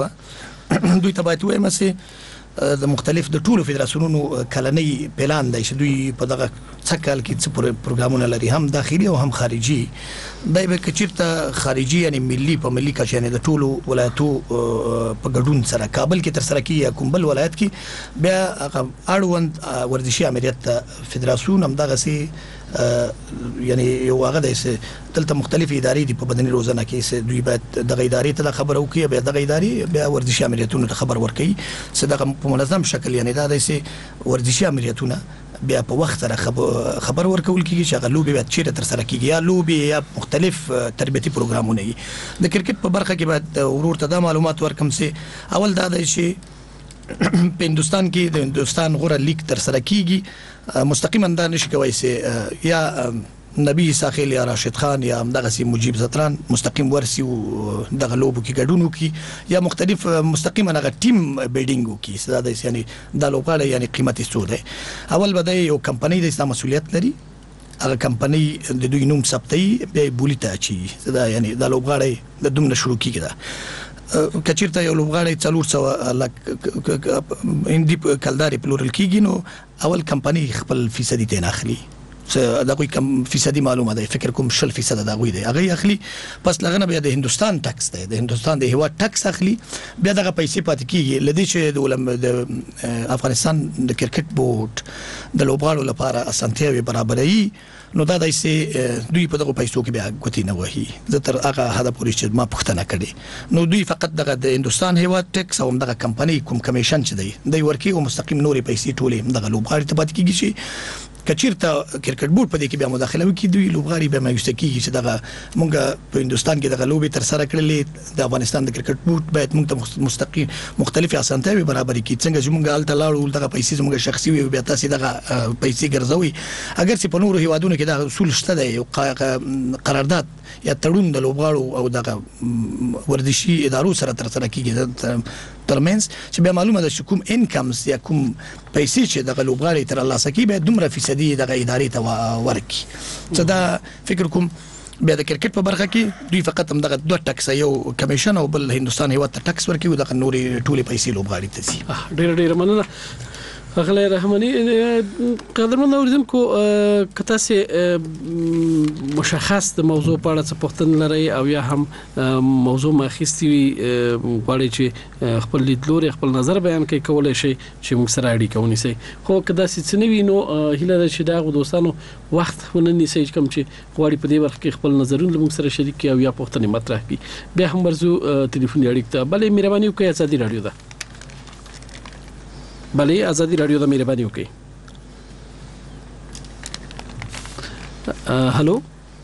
و دوی ته باید وایم چې د مختلف د ټولو فدراسیونونو کلنۍ پلان دی چې دوی په دغه څه کال کې څه پروګرامونه لري هم داخلي او هم خارجي دای به کچیرته خارجي یعنی ملي په ملي کچ یعنی د ټولو ولایتو په ګډون سره کابل کې تر سره کی یا کوم بل ولایت کې بیا اړوند ورزشي امریت فدراسیون هم دغه سي یعنی یو هغه د دلته مختلف ادارې دي په بدني روزنه کې دوی باید دغه ادارې ته خبر وکړي بیا دغه ادارې بیا ورزشي امریتونو ته خبر ورکړي چې دغه په منظم شکل یعنی دا د ورزشي امریتونه بیا په وخت سره خبر ورکول کیږي چې هغه لوبي بیا چیرته تر سره کیږي یا لوبي یا مختلف تربیتي پروګرامونه دي د کرکټ په برخه کې باید ورور ته دا معلومات ورکم چې اول دا دی چې په هندستان کې د هندستان غوره لیگ تر سره کیږي مستقیما دا نشي کوي چې یا نبی ساخیل یا راشد خان یا دغه سي مجيب زتران مستقیم ورسي او دغه لوبو کې ګډون وکي یا مختلف مستقیما هغه ټیم بیلډینګ وکي دا د یعنی د لوبغاړي یعنی قیمتي سود اول بده یو کمپنی د اسلام مسولیت لري هغه کمپنی د دوی نوم ثبتي به بولیته چی دا یعنی د لوبغاړي د دومره شروع کیږي دا کچیرته یو لوبغاړي څلور سوه لک اندی کلداري پلورل کیږي نو اول کمپنی خپل فیصدي تین اخلي دا کوئی کم فیصدي معلومه ده فکر کوم شل فیصد دا غوي دی هغه اخلي پس لغنه بیا د هندستان ټکس دی د هندستان د هوا ټکس اخلي بیا دغه پیسې پات کیږي لدی چې د افغانستان د کرکټ بورډ د لوبغاړو لپاره اسانتیاوي برابرۍ نو دا دایسي دوی په دغه پیسو کې بیا غوتی نه وهي زه تر هغه حدا پورې چې ما پوښتنه کړې نو دوی فقط دغه د هندستان هوا ټکس او دغه کمپنی کوم کمیشن چې دی دوی ورکی او مستقیم نوري پیسې ټولې دغه لوبغاړي ته پات کیږي کچیرته کرکټ بورډ په دې کې بیا مداخله وکړي دوی لوبغاړي به مایوسه کیږي چې دغه مونږ په هندستان کې دغه لوبې تر سره کړلې د افغانستان د کرکټ بورډ باید مونږ ته مستقیم مختلف اسانتیاوې برابر کړي څنګه چې مونږ الته لاړو دغه پیسې زموږ شخصي وي بیا تاسو دغه پیسې ګرځوي اگر چې په نورو هیوادونو کې دا اصول شته دی قرارداد یا تړون د لوبغاړو او دغه ورزشي ادارو سره تر سره کیږي ترمنځ چې بیا معلومه ده چې کوم انکمز یا کوم پیسې چې دغه لوبغاړي تر الله سکی به دومره فیصدي دغه ادارې ته ورکړي څه دا فکر کوم بیا د کرکټ په برخه کې دوی فقط هم دغه دوه ټکس یو کمیشن او بل هندستان هیواد ته ټکس ورکوي دغه نورې ټولې پیسې لوبغاړي ته ځي. ډېر ډېر مننه اغلی رحماني. قدرمن اوریدونکو که تاسې مشخص د موضوع په اړه څه پوښتنه لرئ او یا هم موضوع ما اخیستې وي غواړئ چې خپل لیدلوري خپل نظر بیان کړئ کولی شئ چې موږ سره اړیکه ونیسئ. خو که داسې څه نه وي نو هیله ده چې د هغو دوستانو وخت ونه نیسئ کوم چې غواړي په دې برخه کې خپل نظرونه له موږ سره شریک کړي او یا پوښتنې مطرح کړي. بیا هم ورځو تلیفوني اړیکو ته. بلې مهرباني وکړئ ازادي راډیو ده. بله ازادي راډیو د مهرباني وکړئ. هلو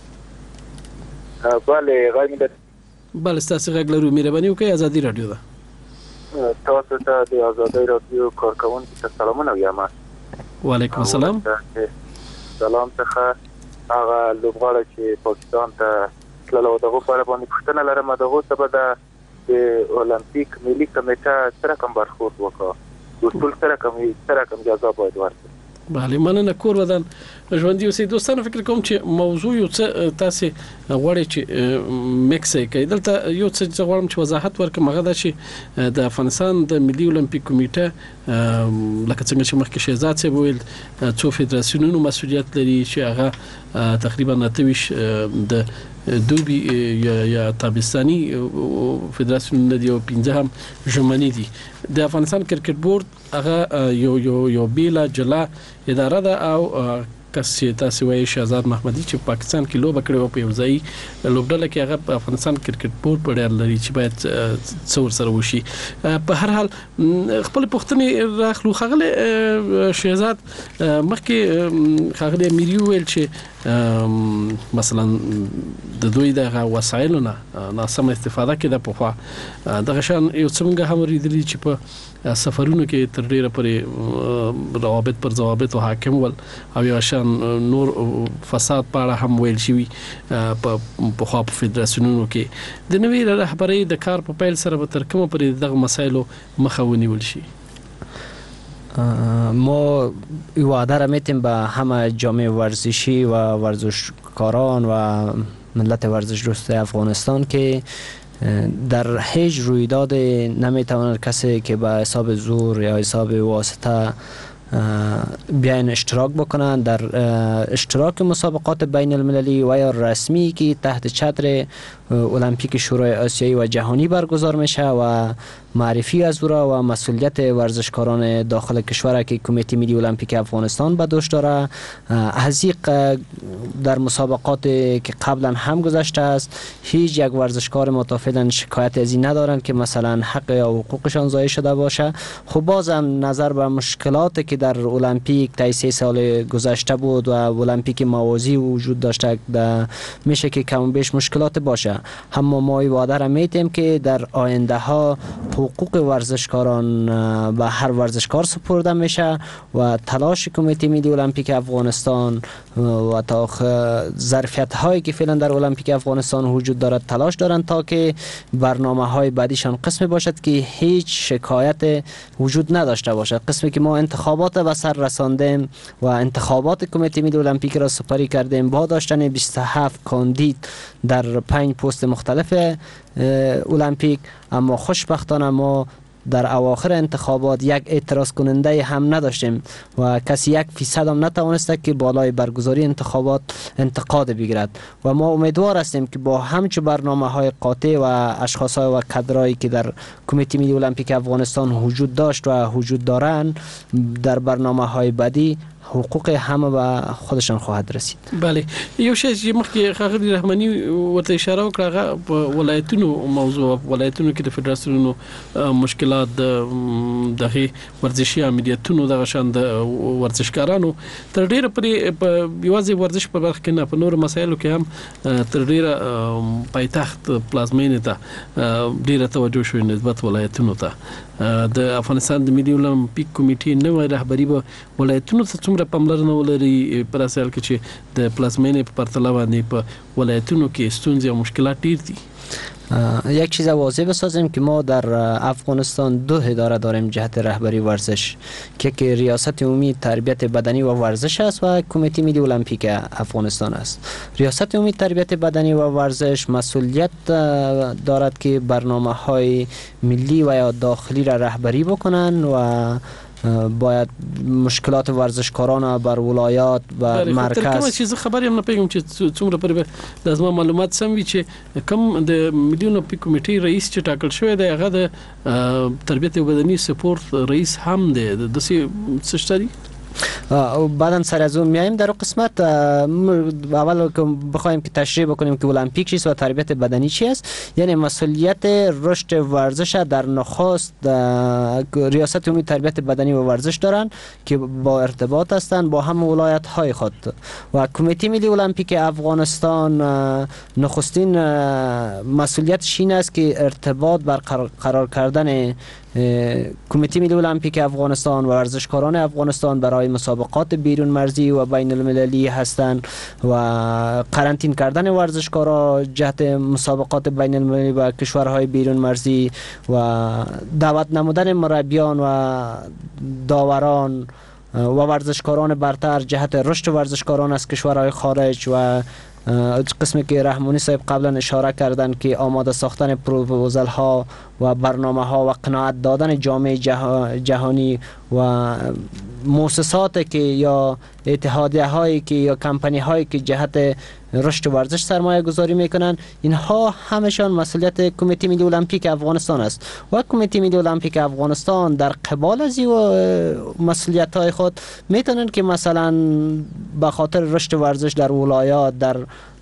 بله غږ مې بله ستاسو غږ لرو. مهرباني وکړئ ازادي راډیو ده. تاسو ته د ازادي راډیو کارکوونکو ته سلامونه وایم. وعلیکم السلام. سلام څخه هغه لوبغاړی چې پاکستان ته تلل او دغه په اړه باندې پوښتنه لرم دغه څه به د اولمپیک ملي کمیټه سره کوم برخورد وکړي اصول سره کوم سره کوم جزا باید ورکړي. بله مننه. کور ودان ژوندي اوسئ. دوستانو فکر کوم چې موضوع یو څه تاسې غواړئ چې میکس یې کړئ. دلته یو څه زه غواړم چې وضاحت ورکړم هغه دا چې د افغانستان د ملي اولمپیک کمیټه لکه څنګه چې مخکې شهزاد صاحب ویل څو فدراسیونونو مسؤلیت لري چې هغه تقریبا اته ویشت د دوبي یا یا تابستاني فدراسیون دي او پنځه هم ژمنی دي. د افغانستان کرکټ بورډ هغه یو یو یو بیلا جلا اداره ده او کس چې تاسو وایي شهزاد محمدي چې پاکستان کې لوبه کړې او په یو ځای لوبډله کې هغه په افغانستان کرکټ بورډ په ډیر لري چې باید څور سره وشي. په هر حال خپل پوښتنې راخلو. خغله شهزاد مخکې خغله میریو ویل چې مثلا د دوی د وسایلو نه ناسم استفاده کړي په خوا دغه شان یو څنګه هم ریدلی چې په سفرونو کې تر ډیره پرې روابط پر ضوابط او حاکم ول او یا شان نور فساد په اړه هم ویل شوی په خوا په فدراسیونونو کې د نوې رهبرۍ د کار په پیل سره به تر کومه پرې دغه مسایلو مخه ونیول شي. ما وعده را میتیم به همه جامعه ورزشی و ورزشکاران و ملت ورزش دوست افغانستان که در هیچ رویداد نمیتواند کسی که به حساب زور یا حساب واسطه بیاین اشتراک بکنند در اشتراک مسابقات بین المللی و یا رسمی که تحت چتر المپیک شورای آسیایی و جهانی برگزار میشه و معرفی از او را و مسئولیت ورزشکاران داخل کشور که کمیته ملی المپیک افغانستان به دوش داره. حذیق در مسابقات که قبلا هم گذشته است هیچ یک ورزشکار متفعلا شکایت از این ندارند که مثلا حق یا حقوقشان ضایع شده باشه. خب بازم نظر به مشکلاتی که در المپیک طی سه سال گذشته بود و المپیک موازی وجود داشته میشه که کم و بیش مشکلات باشه. اما ما وعده را میتیم که در آینده ها حقوق ورزشکاران به هر ورزشکار سپرده میشه و تلاش کمیته ملی المپیک افغانستان و تا ظرفیت هایی که فعلا در المپیک افغانستان وجود دارد تلاش دارند تا که برنامه های بعدیشان قسمی باشد که هیچ شکایت وجود نداشته باشد. قسمی که ما انتخابات به سر رساندیم و انتخابات کمیته ملی المپیک را سپری کردیم با داشتن بیست و هفت کاندید در پنج پست مختلف المپیک، اما خوشبختانه ما در اواخر انتخابات یک اعتراض کننده هم نداشتیم و کسی یک فیصد هم نتوانسته که بالای برگزاری انتخابات انتقاد بگیرد و ما امیدوار هستیم که با همچو برنامه های قاطع و اشخاص های و کادرایی که در کمیته ملی المپیک افغانستان وجود داشت و وجود دارند در برنامه های بعدی حقوق همه به خودشان خواهد رسید. بله، یو شی چې مخکې خاغلی رحماني ورته اشاره وکړه په ولایتونو موضوع ولایتونو کې د فدراسیونونو مشکلات د دغه ورزشي عملیاتونو دغه شان د ورزشکارانو تر ډیره پرې په یوازې ورزش په برخه کې نه په نور مسایلو کې هم تر ډیره پایتخت پلازمینې ته ډیره توجه شوې نسبت ولایتونو ته د افغانستان د ملي اولمپیک کمیټې نوې رهبری به ولایتونو ته څومره پاملرنه ولري پر اساس کې چې د پلازمینې په پرتله باندې په ولایتونو کې ستونزې او مشکلات ډیر دي. یک چیز واضح بسازیم که ما در افغانستان دو اداره داریم جهت رهبری ورزش که که ریاست عمومی تربیت بدنی و ورزش است و کمیته ملی المپیک افغانستان است. ریاست عمومی تربیت بدنی و ورزش مسئولیت دارد که برنامه‌های ملی و یا داخلی را رهبری بکنن و باید مشکلات ورزشکاران بر ولایات و مرکز تر کومه چیز خبري هم نه پیګم چې څومره پرې د ازما معلومات سم وي چې کم د ملي اولمپیک کمیټې رئیس چې ټاکل شوی دی هغه د تربیت بدني سپورت رئیس هم دی د څه څه و بعدا سر از اون میایم در قسمت اول که بخوایم که تشریح بکنیم که المپیک چیست و تربیت بدنی چی است، یعنی مسئولیت رشد ورزش در نخست ریاست عمومی تربیت بدنی و ورزش دارن که با ارتباط هستند با هم ولایت های خود و کمیته ملی المپیک افغانستان نخستین مسئولیتش این است که ارتباط برقرار کردن کمیته ملی المپیک افغانستان و ورزشکاران افغانستان برای مسابقات بیرون مرزی و بین المللی هستند و قرنطین کردن ورزشکاران جهت مسابقات بین المللی و کشورهای بیرون مرزی و دعوت نمودن مربیان و داوران و ورزشکاران برتر جهت رشد ورزشکاران از کشورهای خارج و قسمی که رحمانی صاحب قبلا اشاره کردن که آماده ساختن پروپوزال ها و برنامه ها و قناعت دادن جامعه جهانی و مؤسسات که یا اتحادیه هایی که یا کمپانی هایی که جهت رشد ورزش سرمایه گذاری میکنن، اینها همشان مسئولیت کمیته ملی المپیک افغانستان است و کمیته ملی المپیک افغانستان در قبال از این مسئولیت های خود میتونن که مثلا به خاطر رشد ورزش در ولایات در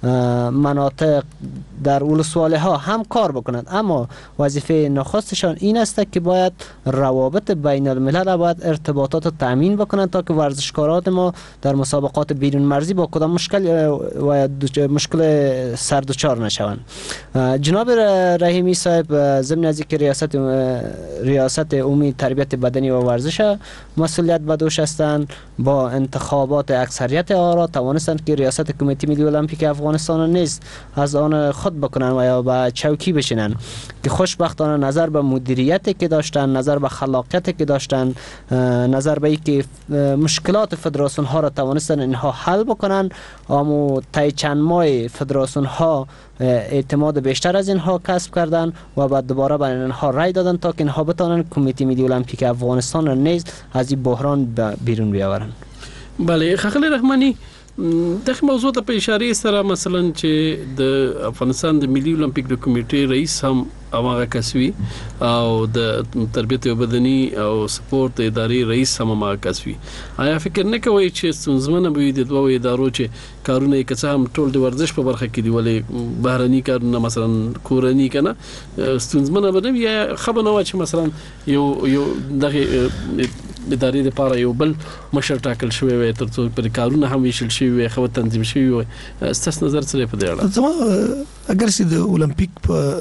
مناطق در ولسوالی ها هم کار بکنند، اما وظیفه نخستشان این است که باید روابط بین الملل باید ارتباطات تامین بکنند تا که ورزشکاران ما در مسابقات بیرون مرزی با کدام مشکل و مشکل سر دچار نشوند. جناب رحیمی صاحب ضمن از اینکه ریاست ریاست عمومی تربیت بدنی و ورزش مسئولیت به دوش هستند، با انتخابات اکثریت آرا توانستند که ریاست کمیته ملی المپیک افغانستان نیست از آن خود بکنن و یا به چوکی بشینن که خوشبختانه نظر به مدیریت که داشتن، نظر به خلاقیت که داشتن، نظر به اینکه مشکلات فدراسیون ها را توانستن اینها حل بکنن، اما طی چند ماه فدراسیون ها اعتماد بیشتر از اینها کسب کردن و بعد دوباره به اینها رای دادن تا که اینها بتوانند کمیته ملی المپیک افغانستان را نیز از این بحران بیرون بیاورن. بله، خاغلی رحمانی دغه موضوع ته په اشاره سره مثلا چې د افغانستان د ملي اولمپیک د کمیټې رئیس هم هغه کسوي او د تربیت بدني او سپورت ادارې رئیس هم هغه کسوي، آیا فکر نه کوي چې ستونزمنه به د دوه ادارو چې کارونه یې کڅه هم ټول د ورزش په برخه کې دی ولې بهرني کارونه مثلا کورني کنه ستونزمنه به نه یا خبر نه و چې مثلا یو یو دغه ادارې لپاره یو بل مشر ټاکل شوی وي ترڅو پر کارونه هم ویشل شوی وي خو تنظیم شوی وي. ستاسو نظر څه په دې اړه؟ زما اگر چې د اولمپیک په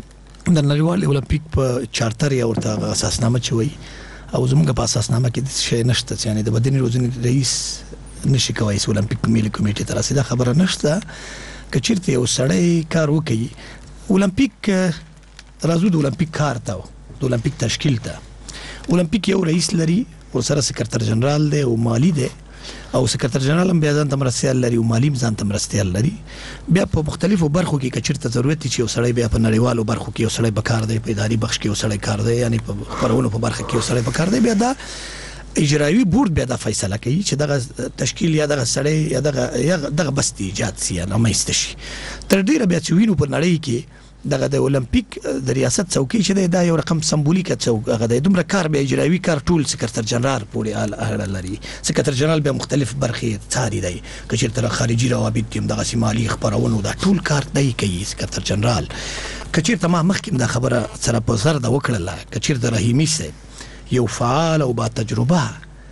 د نړیوال اولمپیک په چارټر یا ورته اساسنامه چوي او زموږ په اساسنامه کې د شی نشته چې یعنی د بدني روزنې رئیس نشي کوي اولمپیک ملي کمیټې ته رسیدل خبره نشته که چیرته یو سړی کار وکړي اولمپیک راځو د اولمپیک کار ته د اولمپیک تشکیل ته اولمپیک یو رئیس لري او سره سکرټر جنرال دی او مالی دی او سکرټر جنرال هم بیا ځان ته مرستیال لري او مالی هم ځان ته مرستیال لري. بیا په مختلفو برخو کې کچیرته ضرورت چې یو سړی بیا په نړیوالو برخو کې یو سړی بکار دی، په اداري بخش کې یو سړی کار دی، یعنی په خبرونو په برخه کې یو سړی بکار دی، بیا دا اجرایي بورډ بیا دا فیصله کوي چې دغه تشکیل یا دغه سړی یا دغه یا دغه بس ایجاد سي یا نه مېست شي. تر ډیره بیا چې وینو په نړۍ کې دغه د اولمپیک د ریاست څوکۍ چې دا یو رقم سمبولیکه څوک هغه د دومره کار به اجرایي کار ټول سکرټر جنرال پورې اړه لري. سکرټر جنرال به مختلف برخې څاري دی که چېرته خارجي روابط هم دغه مالي خبرونو دا ټول کار دی کوي سکرټر جنرال. که چېرته ما مخکې دا خبره سره په زر د وکړله که چېرته رحیمي صاحب یو فعال او با تجربه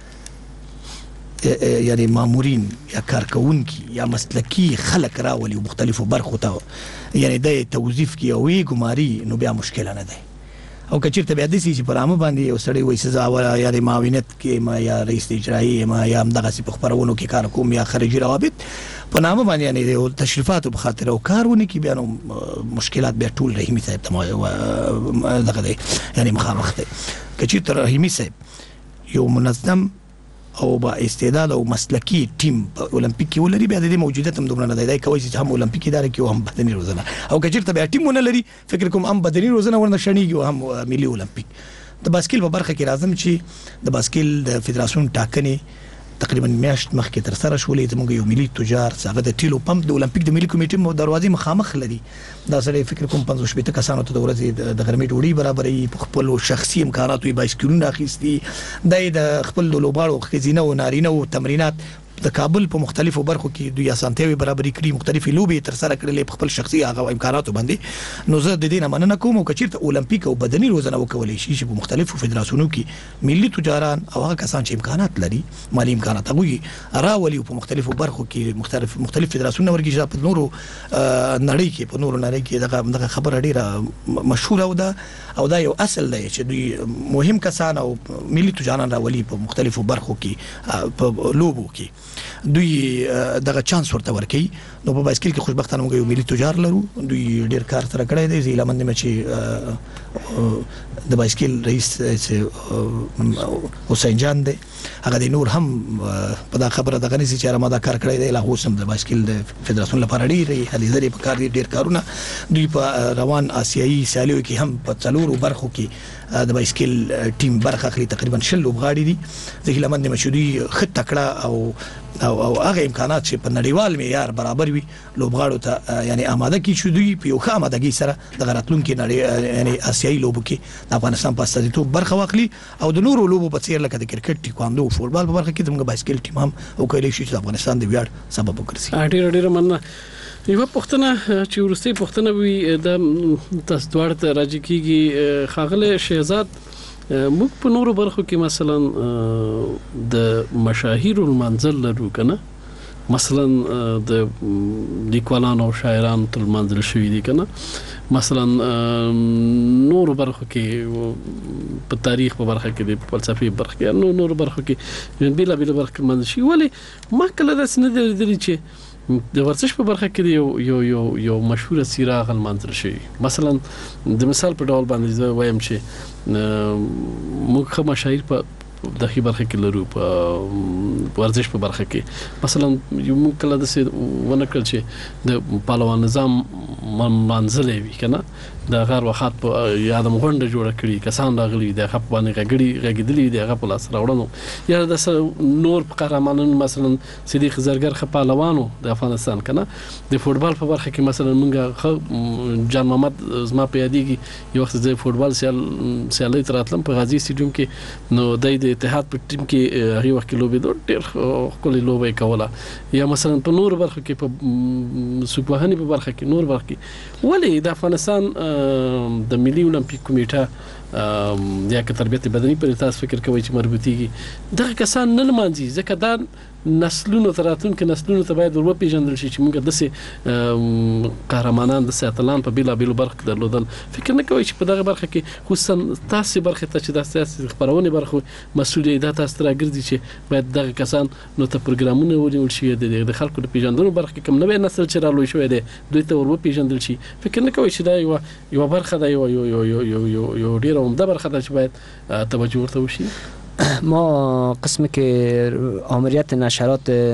یعنی مامورین یا کارکونکي یا مسلکی خلک راولي مختلفو برخو ته یعنی د توظیف کی او وی ګماري نو بیا مشکل نه دی. او که چېرته بیا داسې چې په رامه باندې یو سړی وایي زه اوله یا د معاونت کې ما یا رئیس اجرایي ما یا همدغسې په خپرونو کې کار کوم یا خارجي روابط په نامه باندې یعنی د تشریفاتو په خاطر او کار ونه کړي بیا نو مشکلات بیا ټول رحیمي صاحب ته دغه دی یعنی مخامخ دی. که چېرته رحیمي صاحب یو منظم او با استعداد او مسلکی ټیم په اولمپیک کې ولري بیا د دې موجودیت هم دومره نه دی دی کوي چې هم اولمپیک اداره کې او هم بدني روزنه او که چېرته بیا ټیم ونه لري فکر کوم هم بدني روزنه ورنه شڼېږي او هم ملي اولمپیک. د باسکیل په برخه کې راځم چې د باسکیل د فدراسیون ټاکنې تقریبا میاشت مخکې تر سره شولې زموږ یو ملي تجار هغه د ټیلو پمپ د اولمپیک د ملي کمیټې مو دروازې مخامخ لري دا سړی فکر کوم پنځوس شپېته کسانو ته د ورځې د غرمې ډوډۍ برابروي په خپلو شخصي امکاناتو یې بایسکلونه اخیستي دی د خپل د لوبغاړو ښځینه او نارینه او تمرینات د کابل په مختلفو برخو کې دوی اسانتیاوي برابرې کړي مختلفې لوبې تر سره کړلې په خپل شخصي هغه امکاناتو باندې. نو زه د دې نه مننه کوم او که چېرته اولمپیک او بدني روزنه وکولی شي چې په مختلفو فدراسیونو کې ملي تجاران او هغه کسان چې امکانات لري مالي امکانات هغوی راولي په مختلفو برخو کې مختلف مختلف فدراسیونونه ورکړي چې په نورو نړۍ کې په نورو نړۍ کې دغه دغه خبره ډېره مشهوره او ده او دا یو اصل دی چې دوی مهم کسان او ملي تجاران راولي په مختلفو برخو کې په لوبو کې دوی دغه چانس ورته ورکوي. نو په بایسکل کې خوشبختانه موږ یو ملي تجار لرو دوی ډېر کار سره کړی دی. زه هیله مند یم چې د بایسکل رئیس حسین جان دی هغه د نور هم په دا خبره دغه نیسي چې ما دا کار کړی دی لا اوس هم د بایسکل د فدراسیون لپاره ډېرې هلې ځلې په کار دي ډېر کارونه دوی په روان آسیایي سیالیو کې هم په څلورو برخو کې د بایسکل ټیم برخه اخلي تقریبا شل لوبغاړي دي. زه هیله مند یم چې دوی ښه تکړه او او او هغه امکانات چې په نړیوال معیار برابر وي لوبغاړو ته یعنی آماده کړي چې دوی په یو ښه آمادګۍ سره دغه راتلونکي نړۍ یعنی آسیایي لوبو کې د افغانستان په استازیتوب برخه واخلي او د نورو لوبو په څېر لکه د کرکټ ټیکواندو او فوټبال په برخه کې زموږ بایسکل ټیم هم وکولی شي چې د افغانستان د ویاړ سبب وګرځي. ډېره ډېره مننه. یوه پوښتنه چې وروستۍ پوښتنه وي د تاسو دواړه ته راجع کېږي ښاغلی شهزاد موږ په نورو برخو کې مثلا د مشاهیرو لمانځل لرو که نه مثلا د لیکوالانو او شاعرانو ته لمانځل شوي دي که نه مثلا نورو برخو کې په تاریخ په برخه کې د فلسفې برخه کې نو نورو برخو کې بېلابېلو برخو کې لمانځل شوي. ولې ما کله داسې نه دی لیدلي چې د ورزش په برخه کې یو یو یو یو مشهوره څیره هغه لمانځل شوي. مثلا د مثال په ډول باندې زه وایم چې موږ ښه مشاهیر په دغه برخه کې لرو په ورزش په برخه کې مثلا یو موږ کله داسې ونه کړل چې د پهلوان نظام منځلې وي که نه د غار وخت په یادم غونډه جوړه کړي کسان راغلي د هغه په باندې غږړي غږېدلي د هغه په لاس راوړنو یا د نور قهرمانانو مثلا صدیق زرګر ښه پهلوانو د افغانستان که نه د فوټبال په برخه کې مثلا موږ ښه جان محمد زما په یادېږي یو وخت زه فوټبال سیال سیالۍ ته راتلم په غازي سټیډیوم کې نو دی د اتحاد په ټیم کې هغې وخت کې لوبېدو ډېر ښکلې لوبه یې کوله یا مثلا په نورو برخو کې په سوکوهنې په برخه کې نور برخه کې ولې د افغانستان د ملي اولمپیک کمیټه یا که تربیت بدني پرې تاسو فکر کوئ چې مربوطیږي دغه کسان نه لمانځي ځکه دا نسلونو ته راتلونکي نسلونو ته باید ور وپېژندل شي چې موږ داسې قهرمانان داسې اتلان په بېلابېلو برخو کې درلودل. فکر نه کوئ چې په دغه برخه کې خصوصا تاسې برخې ته چې دا ستاسې خپرونې برخو مسؤل یې دا تاسو ته راګرځي چې باید دغه کسان نو ته پروګرامونه ونیول شي د خلکو د پېژندنو برخه کې کوم نوی نسل چې رالوی شوی دی دوی ته ور وپېژندل شي. فکر نه کوئ چې دا یوه یوه برخه ده یوه یو یو یو یو ډېره عمده برخه ده چې باید توجه ورته وشي؟ ما قسمی که آمریت نشرات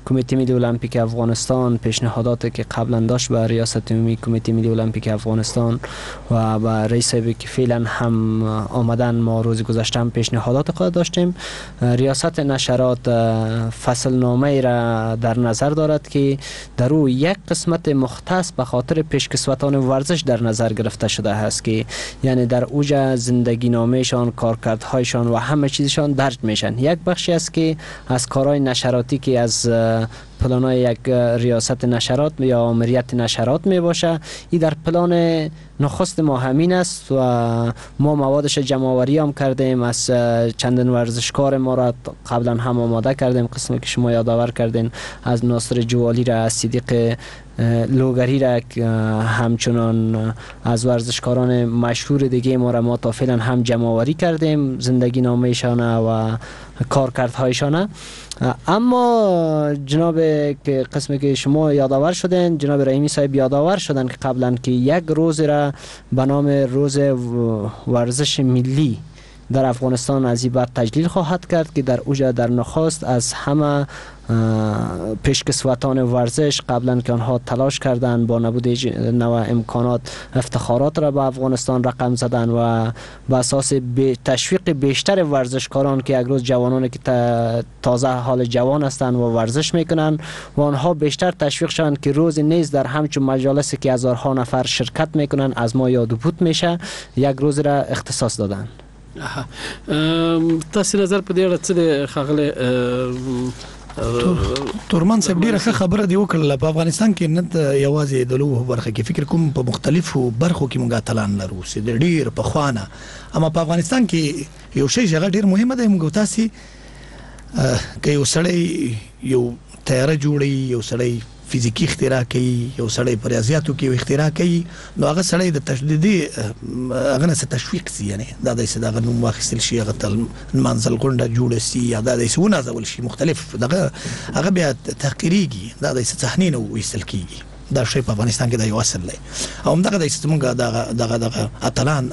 کمیته ملی المپیک افغانستان پیشنهاداتی که قبلا داشت به ریاست عمومی کمیته ملی المپیک افغانستان و به رئیس صاحب که فعلا هم آمدن، ما روز گذشته هم پیشنهادات خود داشتیم. ریاست نشرات فصل نامه را در نظر دارد که در او یک قسمت مختص به خاطر پیشکسوتان ورزش در نظر گرفته شده است که یعنی در اوج زندگی نامهشان، کارکردهایشان و همه چیزشان درج میشن. یک بخشی است که از کارهای نشراتی که از پلانای یک ریاست نشرات یا آمریت نشرات می باشه، این در پلان نخست ما همین است و ما موادش جمع آوری هم کردیم. از چندین ورزشکار ما را قبلا هم آماده کردیم، قسمی که شما یادآور کردین، از ناصر جوالی را، از صدیق لوگری را، همچنان از ورزشکاران مشهور دیگه ما را ما تا فعلا هم جمع آوری کردیم، زندگی نامه‌شان و کارکردهایشان. اما جناب که قسمی که شما یادآور شدن، جناب رحیمی صاحب یادآور شدن که قبلا که یک روز را به نام روز ورزش ملی در افغانستان از این بعد تجلیل خواهد کرد که در اوجا در نخست از همه پیشکسوتان ورزش قبلا که آنها تلاش کردند با نبود نوع امکانات افتخارات را به افغانستان رقم زدن و به اساس تشویق بیشتر ورزشکاران که یک روز جوانانی که تازه حال جوان هستند و ورزش میکنن و آنها بیشتر تشویق شدند که روز نیز در همچون مجالسی که هزارها نفر شرکت میکنن از ما یاد و بود میشه، یک روز را اختصاص دادن. تاسو نظر په دې اړه څه دی ښاغلی تورمان صاحب؟ ډیره ښه خبره دی وکړله. په افغانستان کې نه یوازې د لوبو برخه کې فکر کوم په مختلفو برخو کې مونږ اتلان لرو چې د ډیر په خوانه، اما په افغانستان کې یو شی چې ډیر مهمه دی، مونږ تاسو کې یو سړی یو تیاره جوړي، یو سړی فزیکی اختراع کوي، یو سړی په ریاضیاتو کې اختراع کوي، نو هغه سړی د تشدیدي هغه نه تشویق سي، یعنی دا د دغه نوم واخیستل شي، هغه تل منزل غونډه جوړه سي یا دا د سونه ځول شي مختلف دغه هغه بیا تحقیریږي، دا د صحنې نو وېستل کیږي. دا شی په افغانستان کې د یو اصل دی او دغه د استمګه دغه دغه دغه اتلان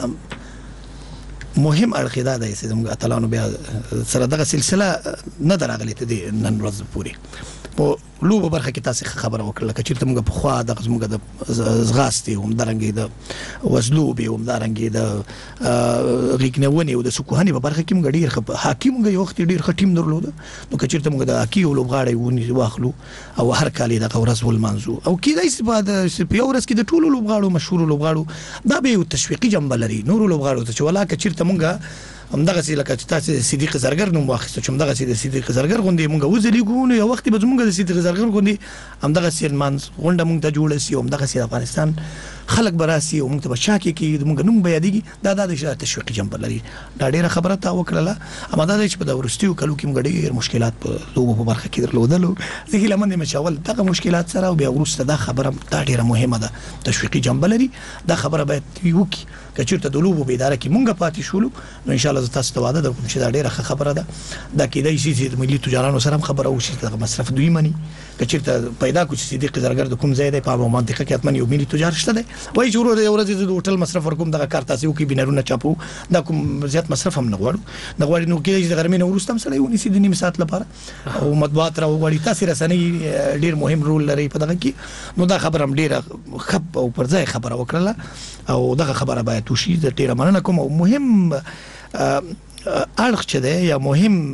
مهم اړخ دا دی چې موږ اتلانو بیا سره دغه سلسله نه درغلي ته دي نن ورځ پوری په لوبه برخه کې تاسو خبره وکړه چې چیرته موږ په خوا د موږ د زغاستي هم درنګي د وزلوبي هم درنګي د غیګنونی او د سکوهنی په برخه کې موږ ډیر حکیم موږ یو وخت ډیر ختیم درلود، نو که چیرته موږ د حکی او لوبغاړي ونی واخلو او هر کال د ورځ ول منځو او کیدای شي په یو ورځ کې د ټولو لوبغاړو مشهور لوبغاړو دا به یو تشویقي جنبه لري نور لوبغاړو ته چې ولا که چیرته موږ همدغه سي لکه تاسو صدیق زرګر نوم واخیسته چې همدغه سي د صدیق زرګر غوندي مونږ وزلی ګونو یو وخت به زمونږ د صدیق زرګر غوندي همدغه سي منځ غونډه مونږ ته جوړه سي، همدغه سي افغانستان خلک براسي او مونږ ته بچاکي کې مونږ نوم به یادېږي. دا د اشاره تشویقي جنبه لري، دا ډیره خبره تا وکړه. اما دا چې په د ورستیو کلو کې مونږ ډیر مشکلات په لوبو په برخه کې درلودلو، زه هیله مند یم چې اول دغه مشکلات سره او بیا ورسته دا خبره دا ډیره مهمه ده، تشویقي جنبه لري. دا خبره باید وکړي که چیرته د لوبو په اداره کې مونږ پاتې شولو، نو ان شاء الله تاسو ته وعده درکوم چې دا ډیره خبره ده. دا کېدای شي چې د ملي تجارانو سره هم خبره وشي دغه مصرف دوی مني، که چیرته پیدا کو چې صدیق زرګر د کوم ځای دی په منطقه کې اتمن یو ملي تجار شته دی، وایي چې ورته یو ورځ د هوټل مصرف ورکوم دغه کار تاسو کې بینرونه چاپو، دا کوم زیات مصرف هم نه غواړو نه غواړي، نو کېدای شي د غرمې نه وروسته هم سړی ونیسي د نیم ساعت لپاره او مطبوعات را وغواړي. تاسو رسنۍ ډیر مهم رول لري په دغه کې، نو دا خبره هم ډیره خپ او پر ځای خبره وکړه او دغه خبره باید وشي. د ډیره مننه کوم او مهم اړخ چې دی یا مهم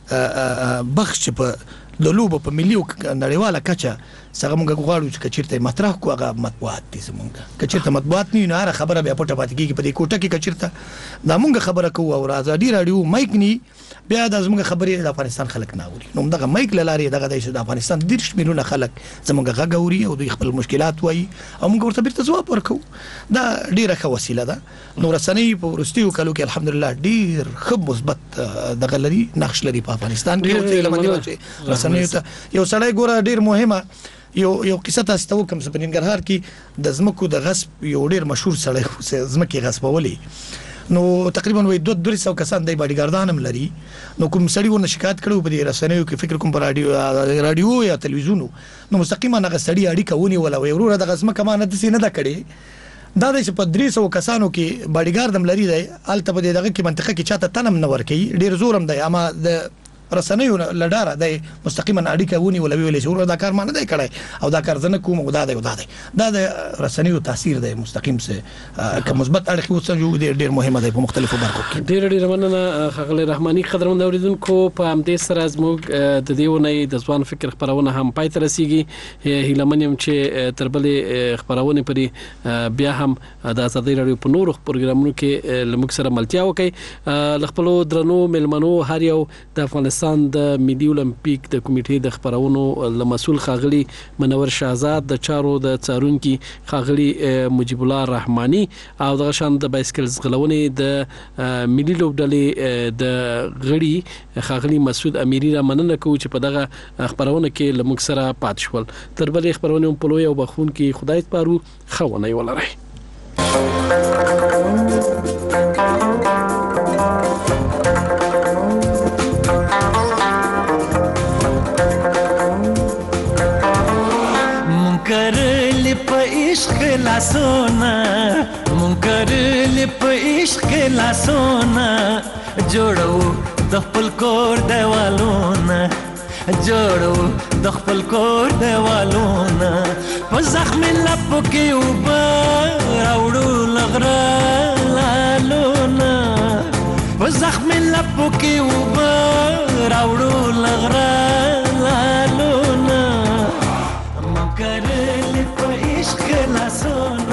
بخش په د لوبو په ملي او نړیواله کچه څنګه موږ غواړو چې چیرته مطرح کو هغه مطبوعات دي زمونږ، که چیرته مطبوعات نه نه خبره بیا پټه پاتې کیږي په دې کوټه کې، که چیرته دا موږ خبره کوو او ازادي رادیو مایک ني بیا د زمونږ خبرې د افغانستان خلک نه اوري، نو دغه مایک لاري دغه د افغانستان د شمیرونه خلک زمونږ غږ اوري او دوی خپل مشکلات وایي او موږ ورته بیرته ځواب ورکو. دا ډیره ښه وسیله ده. نو رسنۍ په ورستیو کلو کې الحمدلله ډیر ښه مثبت دغه لري نقش لري په افغانستان کې. او څه لمنه رسنۍ ته یو سړی ګوره ډیر مهمه یو یو قصه تاسو ته وکم په ننګرهار کې د زمکو د غصب یو ډیر مشهور سړی زمکي غصبولي، نو تقریبا وې دوه درې سو کسان د باډي ګاردان هم لري، نو کوم سړی ورنه شکایت کړو په دې رسنیو کې فکر کوم په رادیو رادیو یا تلویزیون، نو مستقیما هغه سړی اړیکه ونی ولا وې ورور د غصب کمانه د سینه د کړي دا د په درې سو کسانو کې باډي ګارد هم لري دی الته په دغه کې منطقه کې چاته تنم نه ور کوي ډیر زورم دی، اما د رسنیو لډاره د مستقیما اړیکه ونی ولا ویلې چې دا کار ما نه دی کړی او دا کار زنه کوم دا دی دا دی دا د رسنیو تاثیر دی مستقیم سه که مثبت اړیکه وسنجو ډیر مهمه دی په مختلفو برخو کې. ډیر ډیر مننه خغل رحماني قدرمن اوریدونکو په همدې سره زموږ د دیونه د ځوان فکر خبرونه هم پای ته رسیږي. هیلمنیم چې تربلې خبرونه پرې بیا هم د ازادي رادیو په نورو پروګرامونو کې لمک سره ملتیا وکي. لخپلو درنو ملمنو هر یو د افغانستان د ملي اولمپیک د کمیټې د خبرونو لمسؤل خاغلی منور شاهزاد د چارو د څارونکو خاغلی مجيب الله رحماني او د شان د بایسکل زغلونې د ملي لوبډلې د غړي خاغلی مسعود امیری را مننه کوي چې په دغه خبرونه کې لمک سره پات شول. تر بلې خبرونه په لوی او بخون کې خدای سپارو خونه ولري. منکرل په عشق لاسونه منکرل په عشق لاسونه جوړو د خپل کور دیوالونه جوړو د خپل کور دیوالونه په زخم لپو کې وبا راوړو لغرا لالونه په زخم لپو کې وبا راوړو لغرا لالونه منکرل په عشق لاسونه